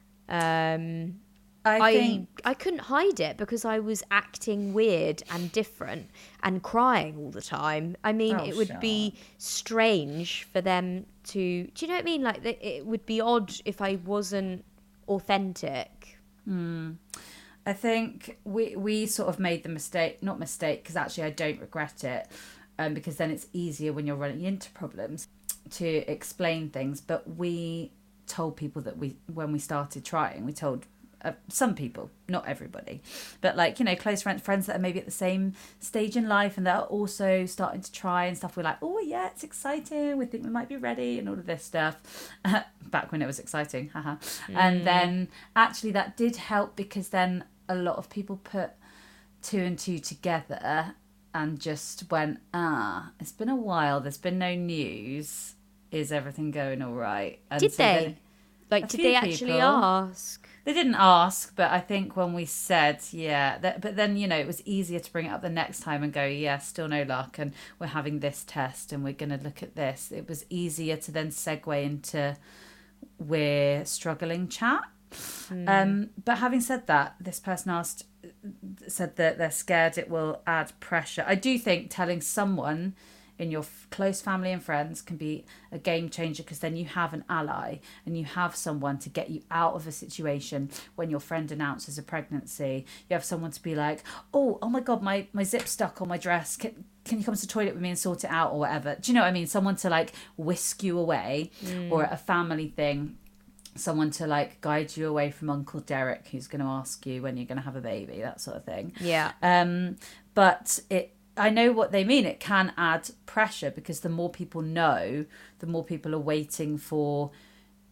I couldn't hide it because I was acting weird and different and crying all the time. I mean, it would be strange for them to... Do you know what I mean? Like, it would be odd if I wasn't authentic. I think we sort of made the mistake, not mistake, because actually I don't regret it, because then it's easier when you're running into problems to explain things. But we told people that when we started trying, we told some people, not everybody, but like, close friends that are maybe at the same stage in life and that are also starting to try and stuff. We're like, oh yeah, it's exciting, we think we might be ready and all of this stuff, back when it was exciting, haha. And then actually that did help, because then a lot of people put two and two together and just went, it's been a while, there's been no news, is everything going all right? And Did so they? Like, did they actually ask? They didn't ask, but I think when we said, but then, it was easier to bring it up the next time and go, yeah, still no luck, and we're having this test and we're going to look at this. It was easier to then segue into we're struggling chat. But having said that, this person said that they're scared it will add pressure. I do think telling someone in your close family and friends can be a game changer, because then you have an ally and you have someone to get you out of a situation. When your friend announces a pregnancy, you have someone to be like, oh my god, my zip's stuck on my dress, can you come to the toilet with me and sort it out, or whatever. Do you know what I mean? Someone to like whisk you away. Or at a family thing, someone to like guide you away from Uncle Derek, who's going to ask you when you're going to have a baby, that sort of thing. Yeah. But I know what they mean. It can add pressure, because the more people know, the more people are waiting for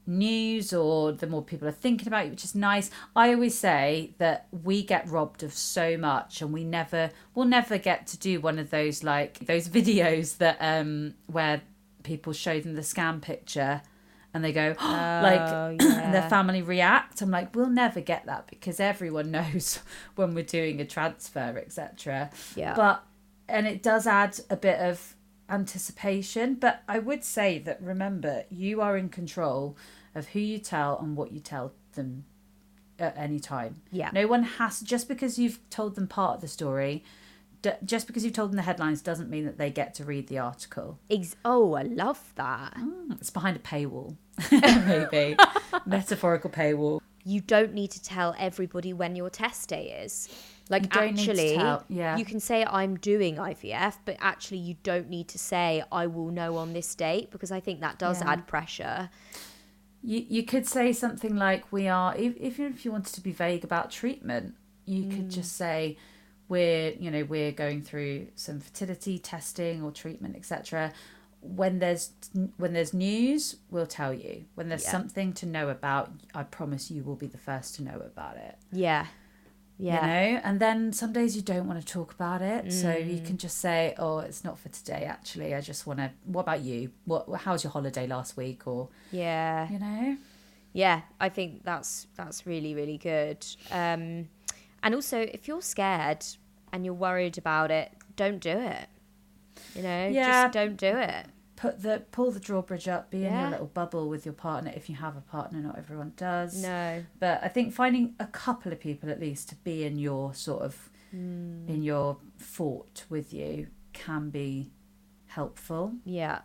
news or the more people are thinking about you, which is nice. I always say that we get robbed of so much, and we'll never get to do one of those, like those videos that where people show them the scam picture and they go and their family react. I'm like, we'll never get that because everyone knows when we're doing a transfer, etc. And it does add a bit of anticipation, but I would say that, remember, you are in control of who you tell and what you tell them at any time. No one has, just because you've told them part of the story, just because you've told them the headlines doesn't mean that they get to read the article. Oh, I love that. It's behind a paywall. Maybe metaphorical paywall. You don't need to tell everybody when your test day is. Like, actually, you can say I'm doing IVF, but actually you don't need to say I will know on this date, because I think that does add pressure. You could say something like, we are, even if you wanted to be vague about treatment, you could just say we're going through some fertility testing or treatment, etc. When there's news, we'll tell you. When there's something to know about, I promise you will be the first to know about it. And then some days you don't want to talk about it, so you can just say, oh, it's not for today, actually, I just want to, what about you, how was your holiday last week? Or I think that's really, really good. And also, if you're scared and you're worried about it, don't do it. Just don't do it. Pull the drawbridge up, be in your little bubble with your partner if you have a partner. Not everyone does. No. But I think finding a couple of people at least to be in your sort of in your fort with you can be helpful. Yeah.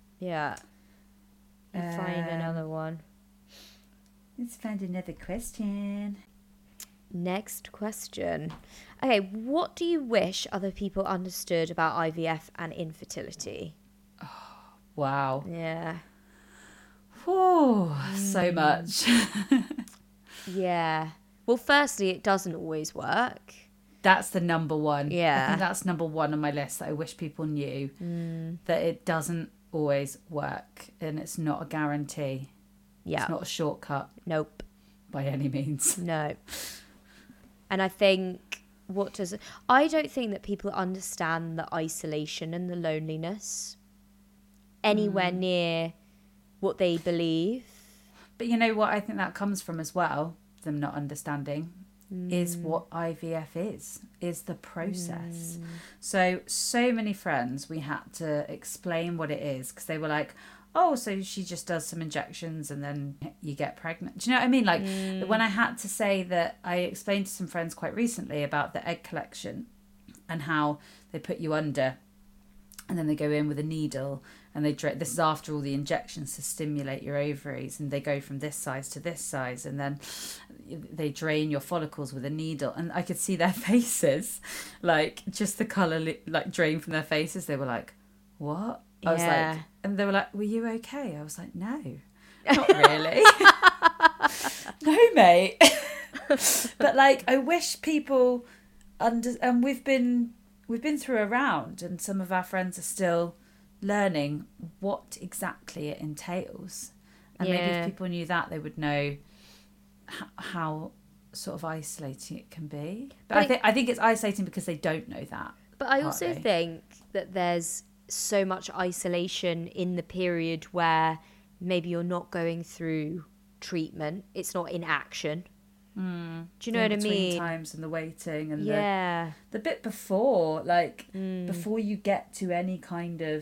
Find another one. Let's find another question. Next question. Okay, what do you wish other people understood about IVF and infertility? Wow. Yeah. So much. Yeah. Well, firstly, it doesn't always work. That's the number one. Yeah. I think that's number one on my list, that I wish people knew that it doesn't always work, and it's not a guarantee. Yeah. It's not a shortcut. Nope. By any means. No. And I think I don't think that people understand the isolation and the loneliness anywhere near what they believe. But you know what I think that comes from as well, them not understanding, is what IVF is the process. So many friends, we had to explain what it is, because they were like, oh, so she just does some injections and then you get pregnant. Do you know what I mean? Like when I had to say that, I explained to some friends quite recently about the egg collection and how they put you under and then they go in with a needle and this is after all the injections to stimulate your ovaries, and they go from this size to this size, and then they drain your follicles with a needle. And I could see their faces, like just the colour like drain from their faces. They were like, what? I was like, and they were like, were you okay? I was like, no, not really. No, mate. But like, I wish people and we've been through a round, and some of our friends are still learning what exactly it entails. And maybe if people knew that, they would know how sort of isolating it can be. But I think it's isolating because they don't know that. But I also think that there's so much isolation in the period where maybe you're not going through treatment. It's not in action. Do you know what I mean? Between times and the waiting and the bit before, like before you get to any kind of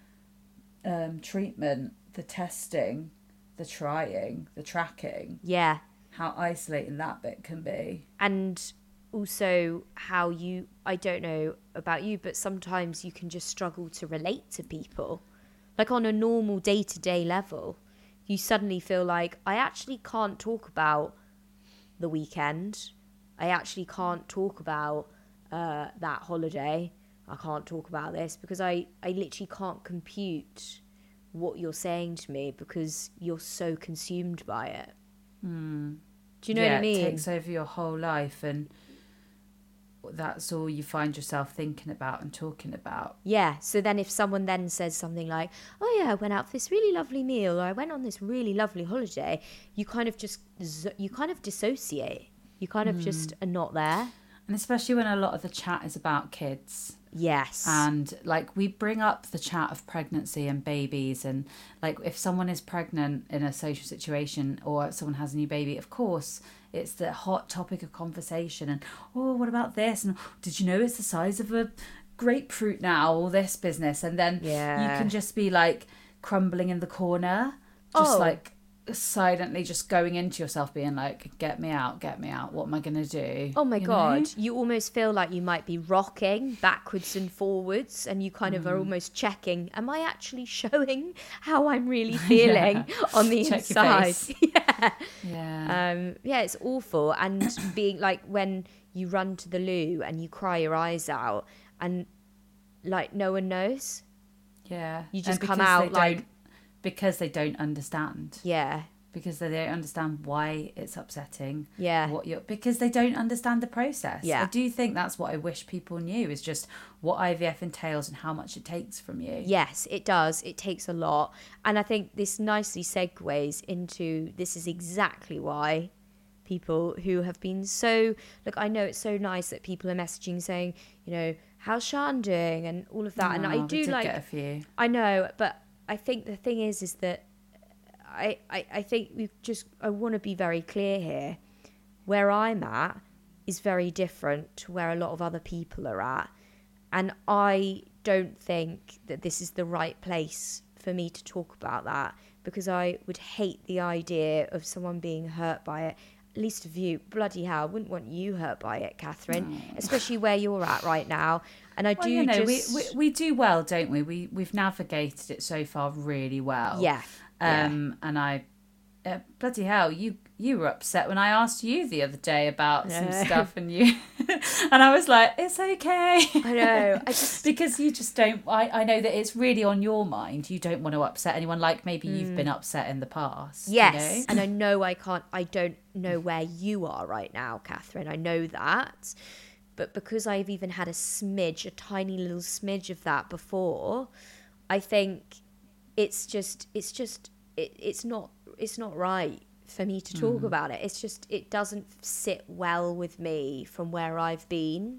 treatment, the testing, the trying, the tracking. Yeah. How isolating that bit can be. And also how I don't know about you, but sometimes you can just struggle to relate to people. Like on a normal day-to-day level, you suddenly feel like, I actually can't talk about the weekend. I actually can't talk about that holiday. I can't talk about this because I literally can't compute what you're saying to me because you're so consumed by it. Do you know what I mean? It takes over your whole life. And that's all you find yourself thinking about and talking about. Yeah. So then if someone then says something like, oh yeah, I went out for this really lovely meal, or I went on this really lovely holiday, you kind of dissociate. You kind of just are not there. And especially when a lot of the chat is about kids. Yes. And like we bring up the chat of pregnancy and babies, and like if someone is pregnant in a social situation or someone has a new baby, of course it's the hot topic of conversation. And oh, what about this? And did you know it's the size of a grapefruit now? All this business, and then you can just be like crumbling in the corner, just like silently just going into yourself being like, get me out, what am I gonna do? Oh my God, you almost feel like you might be rocking backwards and forwards, and you kind of are almost checking, am I actually showing how I'm really feeling on the Check inside? Yeah, it's awful. And being like when you run to the loo and you cry your eyes out and like no one knows. You just come out like, because they don't understand. Yeah. Because they don't understand why it's upsetting. Yeah. Because they don't understand the process. Yeah. I do think that's what I wish people knew, is just what IVF entails and how much it takes from you. Yes, it does. It takes a lot. And I think this nicely segues into, this is exactly why people who have been so, look, I know it's so nice that people are messaging saying, you know, how's Sian doing and all of that. And I do like, get a few. I know, but I think the thing is that I think I want to be very clear here. Where I'm at is very different to where a lot of other people are at. And I don't think that this is the right place for me to talk about that, because I would hate the idea of someone being hurt by it. At least of you. Bloody hell, I wouldn't want you hurt by it, Catherine. Especially where you're at right now. And I we do well, don't we? We've navigated it so far really well. Yeah. And I, bloody hell, you were upset when I asked you the other day about some stuff, and you, and I was like, it's okay. I know. Because you just don't. I know that it's really on your mind. You don't want to upset anyone. Like maybe you've been upset in the past. Yes, you know? and I know I can't. I don't know where you are right now, Catherine. I know that. But because I've even had a tiny little smidge of that before, I think it's not right for me to talk about it. It's just, it doesn't sit well with me from where I've been.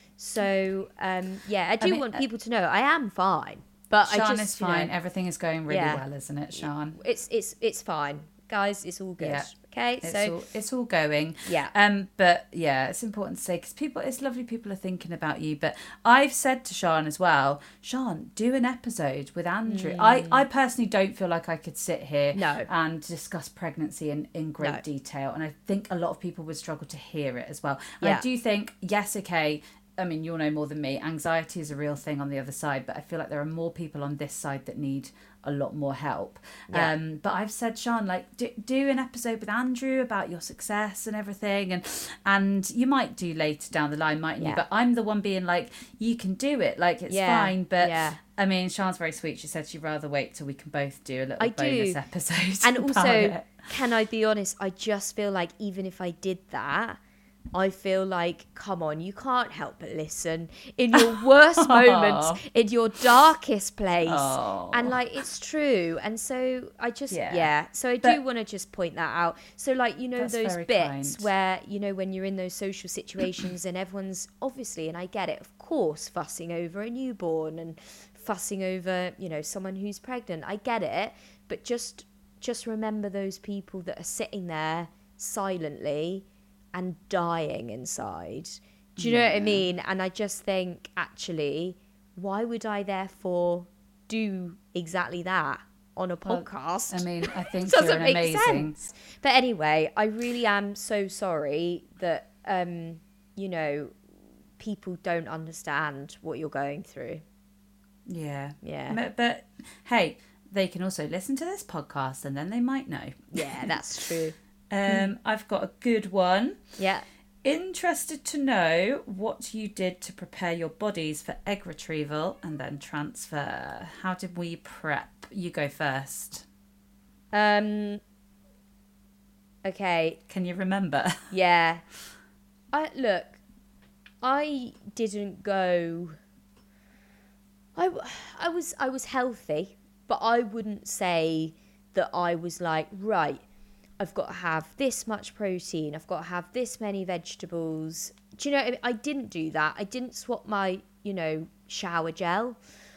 So, I want people to know I am fine. But Sian is fine. Everything is going really well, isn't it, Sian? It's fine. Guys, it's all good. Yeah. Okay, it's all going. Yeah. But yeah, it's important to say, because it's lovely people are thinking about you. But I've said to Sian as well, Sian, do an episode with Andrew. I personally don't feel like I could sit here and discuss pregnancy in great detail, and I think a lot of people would struggle to hear it as well. And I do think, yes, okay, I mean, you'll know more than me, anxiety is a real thing on the other side, but I feel like there are more people on this side that need a lot more help. But I've said, Sian, like, do an episode with Andrew about your success and everything, and you might do later down the line, mightn't you? But I'm the one being like, you can do it, like, it's fine. But I mean, Sian's very sweet. She said she'd rather wait till we can both do a little bonus episode. And also, can I be honest, I just feel like even if I did that, I feel like, come on, you can't help but listen in your worst moments, in your darkest place. And like, it's true. And so I just, so I do want to just point that out. So like, you know, those bits where, you know, when you're in those social situations and everyone's obviously, and I get it, of course, fussing over a newborn and fussing over, you know, someone who's pregnant. I get it. But just remember those people that are sitting there silently and dying inside. Do you know what I mean? And I just think, actually, why would I therefore do exactly that on a podcast? I mean, I think doesn't you're make amazing. Sense. But anyway, I really am so sorry that you know, people don't understand what you're going through. Yeah. But hey, they can also listen to this podcast and then they might know. Yeah, that's true. I've got a good one. Yeah. Interested to know what you did to prepare your bodies for egg retrieval and then transfer. How did we prep? You go first. Okay. Can you remember? Yeah. Look, I didn't go. I was healthy, but I wouldn't say that I was like, right, I've got to have this much protein, I've got to have this many vegetables. Do you know what I mean? I didn't do that. I didn't swap my, shower gel.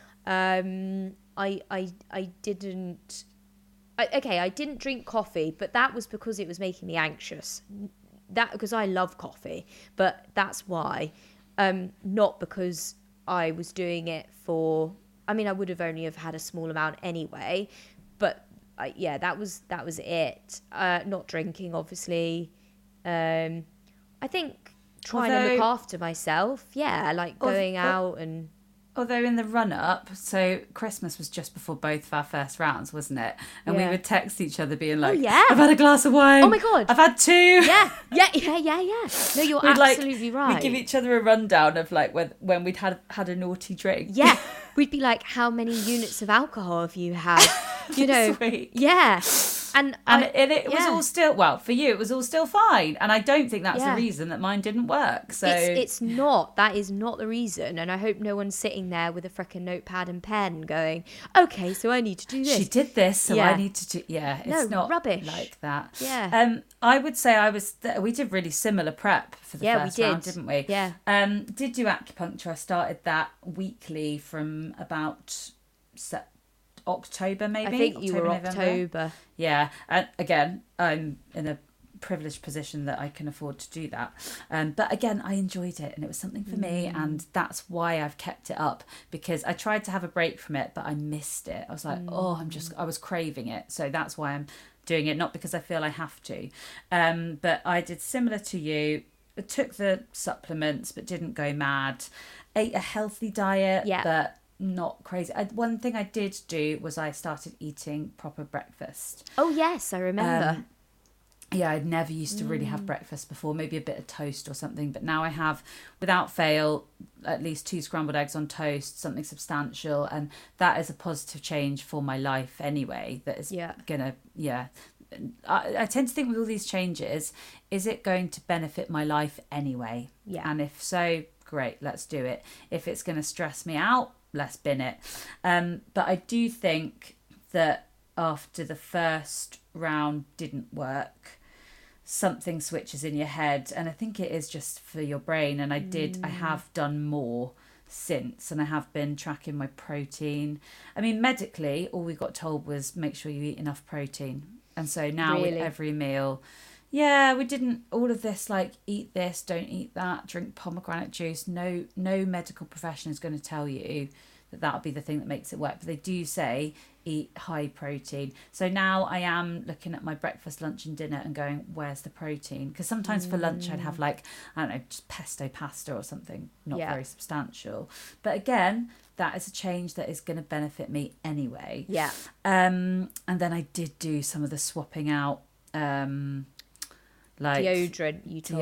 I didn't. I didn't drink coffee, but that was because it was making me anxious. That because I love coffee, but that's why. Not because I was doing it for. I mean, I would have only have had a small amount anyway, but that was it. Not drinking, obviously. I think trying to look after myself. Yeah, like going out and. Although in the run-up, so Christmas was just before both of our first rounds, wasn't it? And we would text each other being like, I've had a glass of wine. Oh my God. I've had 2. Yeah. No, you're absolutely right. We'd give each other a rundown of like when we'd had a naughty drink. Yeah. We'd be like, how many units of alcohol have you had? Sweet. Yeah. And it was all still, well, for you, it was all still fine. And I don't think that's the reason that mine didn't work. So it's not. That is not the reason. And I hope no one's sitting there with a freaking notepad and pen going, okay, so I need to do this. She did this, so I need to do, it's not rubbish like that. Yeah. I would say we did really similar prep for the first round, didn't we? Yeah. Did do acupuncture. I started that weekly from about October, maybe. I think you were November. October. Yeah, and again, I'm in a privileged position that I can afford to do that. But again, I enjoyed it, and it was something for me, and that's why I've kept it up, because I tried to have a break from it, but I missed it. I was like, I was craving it, so that's why I'm doing it, not because I feel I have to. But I did similar to you. I took the supplements, but didn't go mad. Ate a healthy diet, but not crazy. One thing I did do was I started eating proper breakfast. Oh yes, I remember. I'd never used to really have breakfast before, maybe a bit of toast or something, but now I have, without fail, at least 2 scrambled eggs on toast, something substantial, and that is a positive change for my life anyway. That is gonna I tend to think with all these changes, is it going to benefit my life anyway? Yeah. And if so, great, let's do it. If it's going to stress me out, let's bin it. But I do think that after the first round didn't work, something switches in your head, and I think it is just for your brain. And I have done more since, and I have been tracking my protein. I mean, medically, all we got told was make sure you eat enough protein. And so now with every meal, we didn't, all of this, like, eat this, don't eat that, drink pomegranate juice. No medical profession is going to tell you that that'll be the thing that makes it work. But they do say eat high protein. So now I am looking at my breakfast, lunch and dinner and going, where's the protein? Because sometimes for lunch I'd have, like, I don't know, just pesto pasta or something, not very substantial. But again, that is a change that is going to benefit me anyway. Yeah. And then I did do some of the swapping out, like deodorant.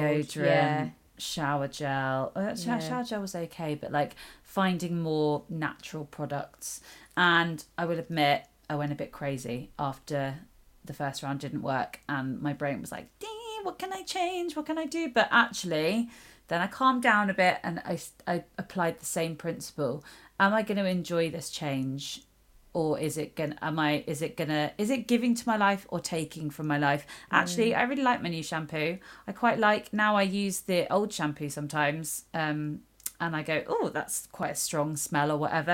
Shower gel. Shower gel was okay, but like finding more natural products. And I will admit, I went a bit crazy after the first round didn't work, and my brain was like, what can I change? What can I do? But actually, then I calmed down a bit and I applied the same principle. Am I going to enjoy this change, or is it giving to my life or taking from my life? Actually, I really like my new shampoo. I quite like, now I use the old shampoo sometimes, and I go, oh, that's quite a strong smell or whatever.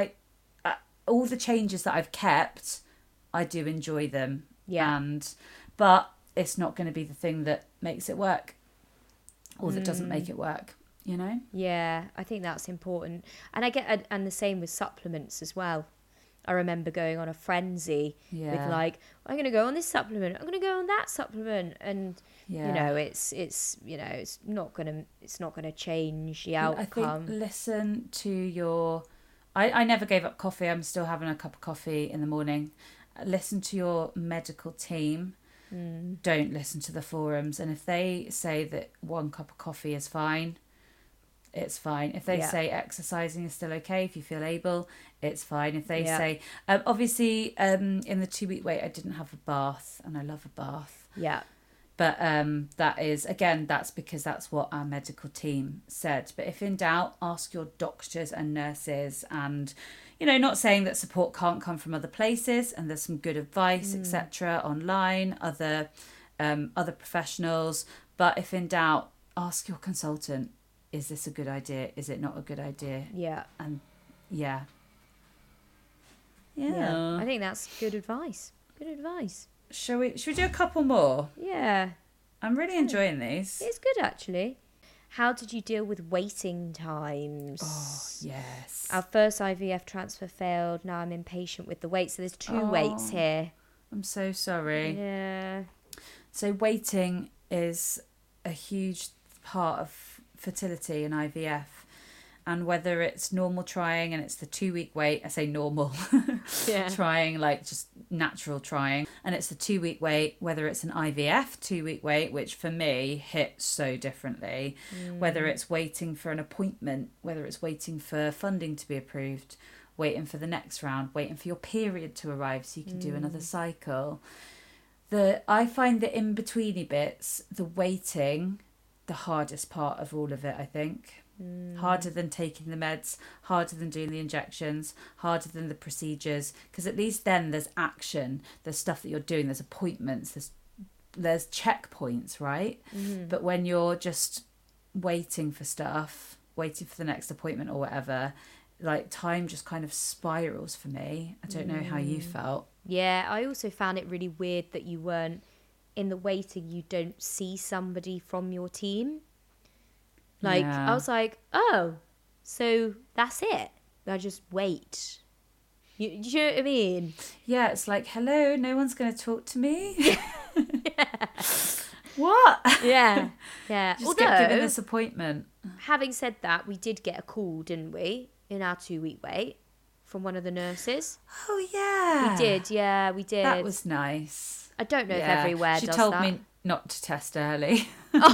All the changes that I've kept, I do enjoy them. Yeah. But it's not going to be the thing that makes it work, or that doesn't make it work. You know? Yeah, I think that's important. And and the same with supplements as well. I remember going on a frenzy with like, I'm going to go on this supplement, I'm going to go on that supplement, and it's not going to change the outcome. I think listen to your. I never gave up coffee. I'm still having a cup of coffee in the morning. Listen to your medical team. Don't listen to the forums. And if they say that 1 cup of coffee is fine, it's fine. If they say exercising is still okay, if you feel able, it's fine. If they say, obviously, in the 2-week wait, I didn't have a bath, and I love a bath. Yeah. But that's because that's what our medical team said. But if in doubt, ask your doctors and nurses. And, not saying that support can't come from other places, and there's some good advice, etc., online, other professionals. But if in doubt, ask your consultant, is this a good idea? Is it not a good idea? Yeah. And yeah. I think that's good advice. Good advice. Should we do a couple more? Yeah. I'm really enjoying these. It's good, actually. How did you deal with waiting times? Oh, yes. Our first IVF transfer failed. Now I'm impatient with the wait. So there's 2 waits here. I'm so sorry. Yeah. So waiting is a huge part of fertility and IVF. And whether it's normal trying and it's the 2-week wait, I say normal, trying, like just natural trying, and it's the 2-week wait, whether it's an IVF 2-week wait, which for me hits so differently, whether it's waiting for an appointment, whether it's waiting for funding to be approved, waiting for the next round, waiting for your period to arrive so you can do another cycle. I find the in-betweeny bits, the waiting, the hardest part of all of it, I think. Harder than taking the meds, harder than doing the injections, harder than the procedures, because at least then there's action, there's stuff that you're doing, there's appointments, there's checkpoints, right? But when you're just waiting for stuff, waiting for the next appointment or whatever, like time just kind of spirals for me. I don't know how you felt. Yeah, I also found it really weird that you weren't in the waiting, you don't see somebody from your team. Like, Yeah. I was like, oh, so that's it. I just wait. You know what I mean? Yeah, it's like, hello, no one's going to talk to me. What? Yeah, yeah. Just get given this appointment. Having said that, we did get a call, didn't we, in our 2-week wait from one of the nurses. Oh, yeah. We did, yeah, we did. That was nice. I don't know if everywhere she does told that. me not to test early.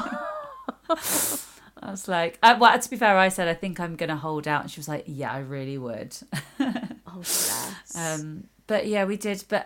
I was like, well, to be fair, I said, I think I'm going to hold out. And she was like, yeah, I really would. Oh, bless. But yeah, we did. But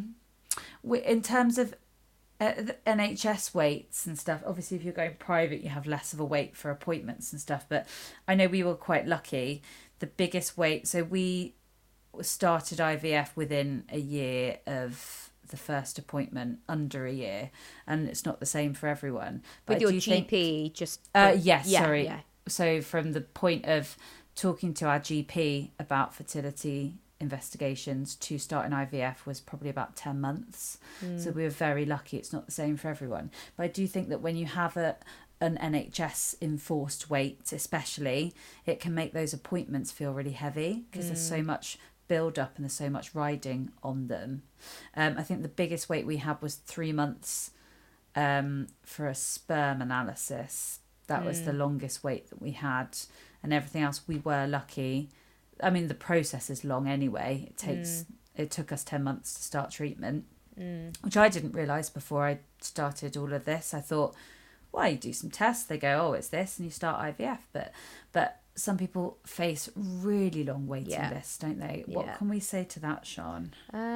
in terms of the NHS waits and stuff, obviously, if you're going private, you have less of a wait for appointments and stuff. But I know we were quite lucky. The biggest wait, so we started IVF within a year of the first appointment, under a year, and it's not the same for everyone. But With your GP, yes, yeah, sorry. Yeah. So from the point of talking to our GP about fertility investigations to start an IVF was probably about 10 months. So we were very lucky. It's not the same for everyone. But I do think that when you have an NHS enforced wait, especially, it can make those appointments feel really heavy because there's so much build up and there's so much riding on them. I think the biggest wait we had was 3 months for a sperm analysis. That was the longest wait that we had, and everything else we were lucky. I mean, the process is long anyway. It took us 10 months to start treatment, which I didn't realise before I started all of this. I thought, well, you do some tests, they go, oh, it's this, and you start IVF. But some people face really long waiting lists, don't they? What can we say to that, Sian?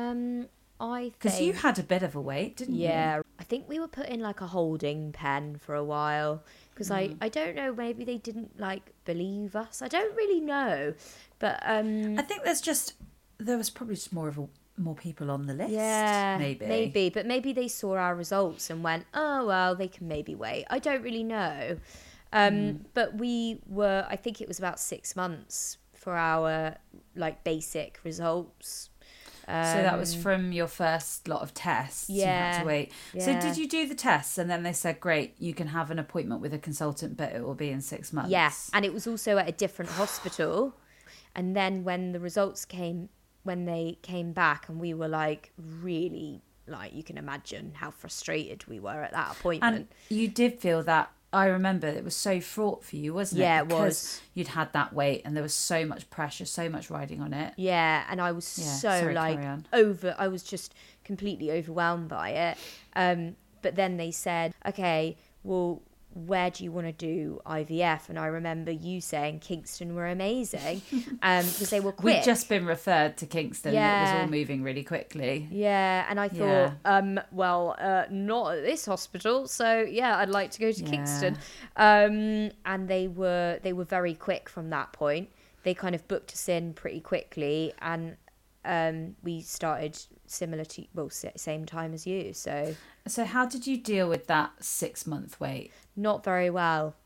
I think... Because you had a bit of a wait, didn't you? Yeah, I think we were put in like a holding pen for a while. Because I don't know, maybe they didn't like believe us. I don't really know. But I think there was probably just more people on the list. Yeah, maybe. But maybe they saw our results and went, oh, well, they can maybe wait. I don't really know. But we were, I think it was about 6 months for our like basic results. So that was from your first lot of tests. Yeah. You had to wait. Yeah. So did you do the tests and then they said, great, you can have an appointment with a consultant, but it will be in 6 months? Yes. And it was also at a different hospital. And then when the results came, when they came back, and we were like really, like, you can imagine how frustrated we were at that appointment. And you did feel that. I remember it was so fraught for you, wasn't it? Yeah, it because was. You'd had that wait and there was so much pressure, so much riding on it. Yeah, and I was I was just completely overwhelmed by it. But then they said, okay, well, where do you want to do IVF? And I remember you saying Kingston were amazing because they were quick. We'd just been referred to Kingston and it was all moving really quickly. Yeah, and I thought, not at this hospital, so yeah, I'd like to go to Kingston. And they were very quick from that point. They kind of booked us in pretty quickly, and we started same time as you. So how did you deal with that 6-month wait? Not very well.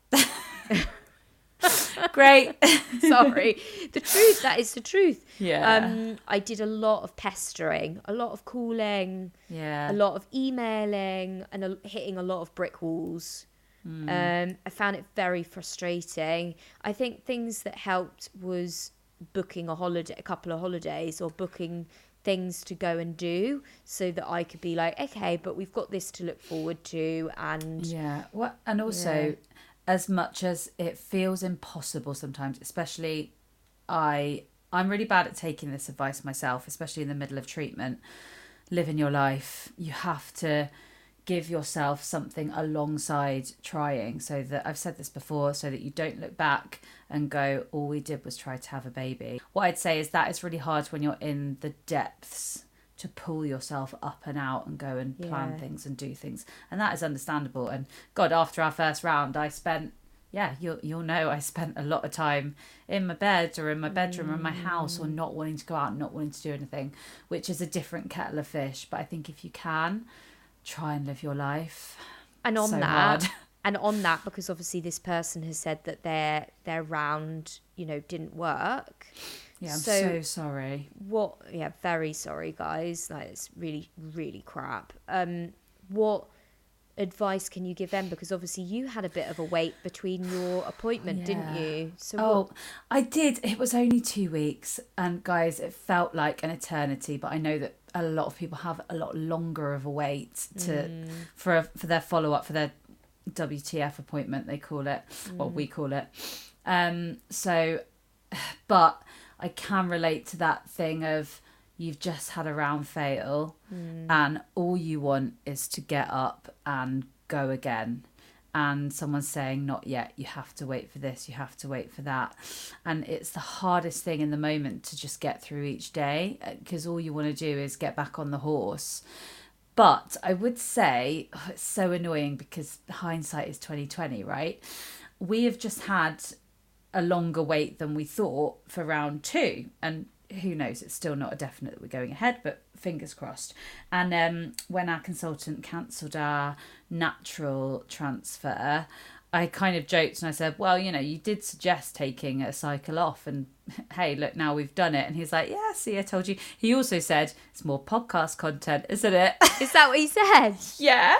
Great. Sorry. That is the truth. Yeah. I did a lot of pestering, a lot of calling, a lot of emailing, and hitting a lot of brick walls. I found it very frustrating. I think things that helped was booking a couple of holidays, or booking things to go and do, so that I could be like, okay, but we've got this to look forward to. And and also, as much as it feels impossible sometimes, especially I'm really bad at taking this advice myself, especially in the middle of treatment. Living your life, you have to give yourself something alongside trying, so that, I've said this before, so that you don't look back and go, all we did was try to have a baby. What I'd say is that it's really hard when you're in the depths to pull yourself up and out and go and plan things and do things, and that is understandable. And God, after our first round, I spent you'll know, I spent a lot of time in my bed or in my bedroom or in my house, or not wanting to go out, not wanting to do anything, which is a different kettle of fish. But I think if you can, try and live your life. And on hard. And on that, because obviously this person has said that their round, didn't work. Yeah, I'm so sorry. Very sorry, guys. Like, it's really, really crap. What advice can you give them? Because obviously you had a bit of a wait between your appointment, didn't you? So I did. It was only 2 weeks, and guys, it felt like an eternity. But I know that a lot of people have a lot longer of a wait for their follow up, for their WTF appointment, they call it, what we call it. But I can relate to that thing of, you've just had a round fail and all you want is to get up and go again. And someone's saying, not yet, you have to wait for this, you have to wait for that. And it's the hardest thing in the moment to just get through each day, because all you want to do is get back on the horse. But I would say, it's so annoying because hindsight is 2020, right? We have just had a longer wait than we thought for round 2. And who knows, it's still not a definite that we're going ahead, but fingers crossed. And when our consultant cancelled our natural transfer, I kind of joked and I said, well, you did suggest taking a cycle off, and hey, look, now we've done it. And he's like, yeah, see, I told you. He also said, it's more podcast content, isn't it? Is that what he said? Yeah.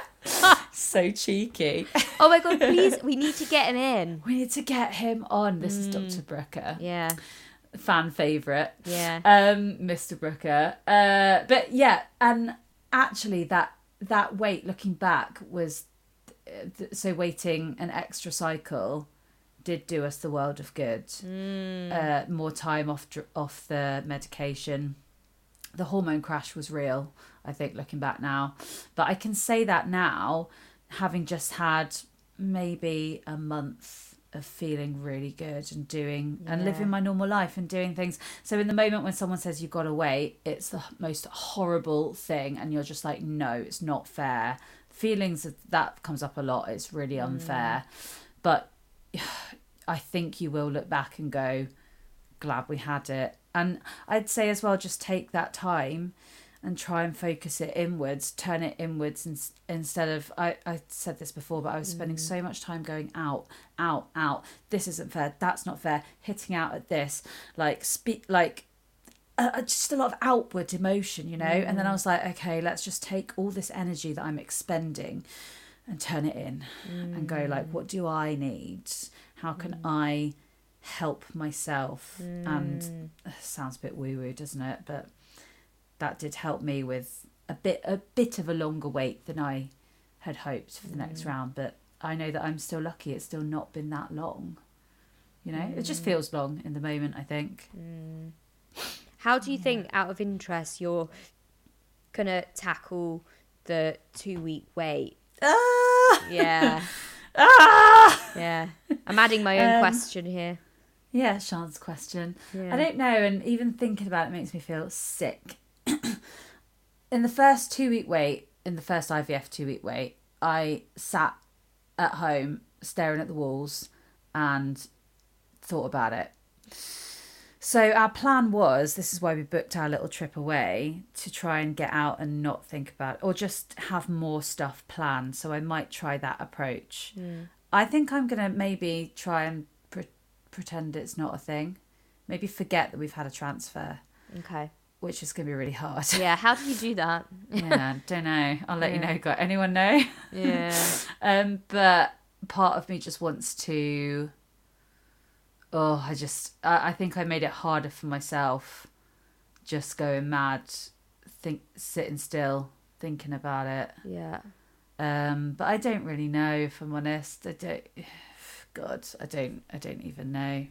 So cheeky. Oh my God, please, we need to get him in. We need to get him on. This is Dr. Brooker. Yeah. Fan favourite. Yeah. Mr. Brooker. But yeah, and actually that wait, looking back, was so waiting an extra cycle did do us the world of good. More time off the medication. The hormone crash was real, I think, looking back now. But I can say that now, having just had maybe a month of feeling really good and doing and living my normal life and doing things. So in the moment when someone says you've got to wait, it's the most horrible thing, and you're just like, no, it's not fair. Feelings that comes up a lot. It's really unfair. But I think you will look back and go, glad we had it. And I'd say as well, just take that time and try and focus it inwards, turn it inwards instead of, I said this before, but I was spending so much time going out. This isn't fair. That's not fair. Hitting out at this, just a lot of outward emotion, And then I was like, okay, let's just take all this energy that I'm expending and turn it in and go like, what do I need? How can I help myself? And sounds a bit woo-woo, doesn't it? But that did help me with a bit of a longer wait than I had hoped for the next round. But I know that I'm still lucky. It's still not been that long. It just feels long in the moment, I think. How do you think, out of interest, you're going to tackle the 2-week wait? Ah! Yeah. Ah! I'm adding my own question here. Yeah, Sean's question. Yeah. I don't know, and even thinking about it makes me feel sick. In the first 2-week wait, in the first IVF 2-week wait, I sat at home staring at the walls and thought about it. So our plan was, this is why we booked our little trip away, to try and get out and not think about it, or just have more stuff planned. So I might try that approach. I think I'm going to maybe try and pretend it's not a thing. Maybe forget that we've had a transfer. Okay. Which is going to be really hard. Yeah, how do you do that? Yeah, don't know. I'll let you know. Got anyone know? Yeah. But part of me just wants to... I think I made it harder for myself just going mad, sitting still, thinking about it. Yeah. But I don't really know, if I'm honest. I don't even know.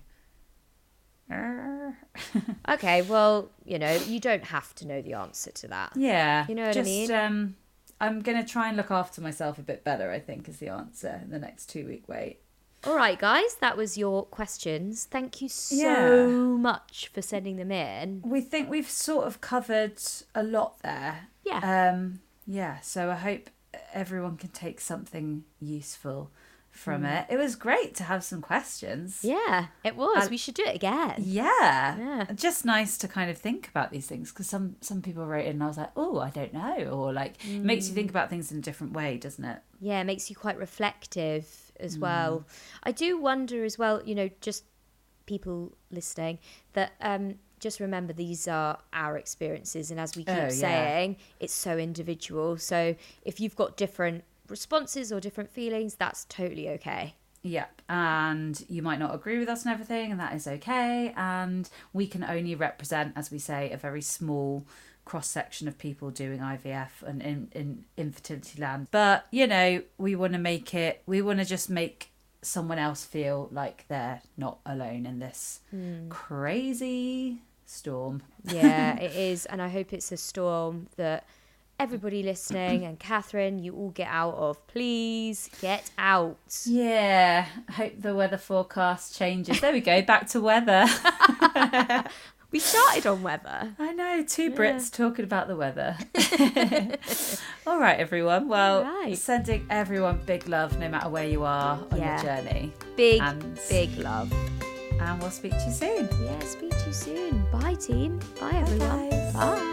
Okay, well, you don't have to know the answer to that. Yeah. You know what I mean? I'm going to try and look after myself a bit better, I think, is the answer in the next 2-week wait. All right, guys, that was your questions. Thank you so much for sending them in. We think we've sort of covered a lot there. Yeah. So I hope everyone can take something useful from it. It was great to have some questions. Yeah, it was. We should do it again. Yeah. Just nice to kind of think about these things, because some people wrote in and I was like, oh, I don't know. Or it makes you think about things in a different way, doesn't it? Yeah, it makes you quite reflective as well. I do wonder as well, just people listening, that just remember these are our experiences, and as we keep saying, it's so individual. So if you've got different responses or different feelings, that's totally okay. Yep, and you might not agree with us and everything, and that is okay. And we can only represent, as we say, a very small cross-section of people doing IVF and in infertility land. But, we want to just make someone else feel like they're not alone in this crazy storm. Yeah, it is. And I hope it's a storm that everybody listening and Catherine, you all get out of. Please get out. Yeah, I hope the weather forecast changes. There we go, back to weather. We started on weather. I know, 2 Brits talking about the weather. All right, everyone. Well, sending everyone big love no matter where you are on your journey. Big love. And we'll speak to you soon. Yeah, speak to you soon. Bye, team. Bye, everyone. Bye, guys. Bye.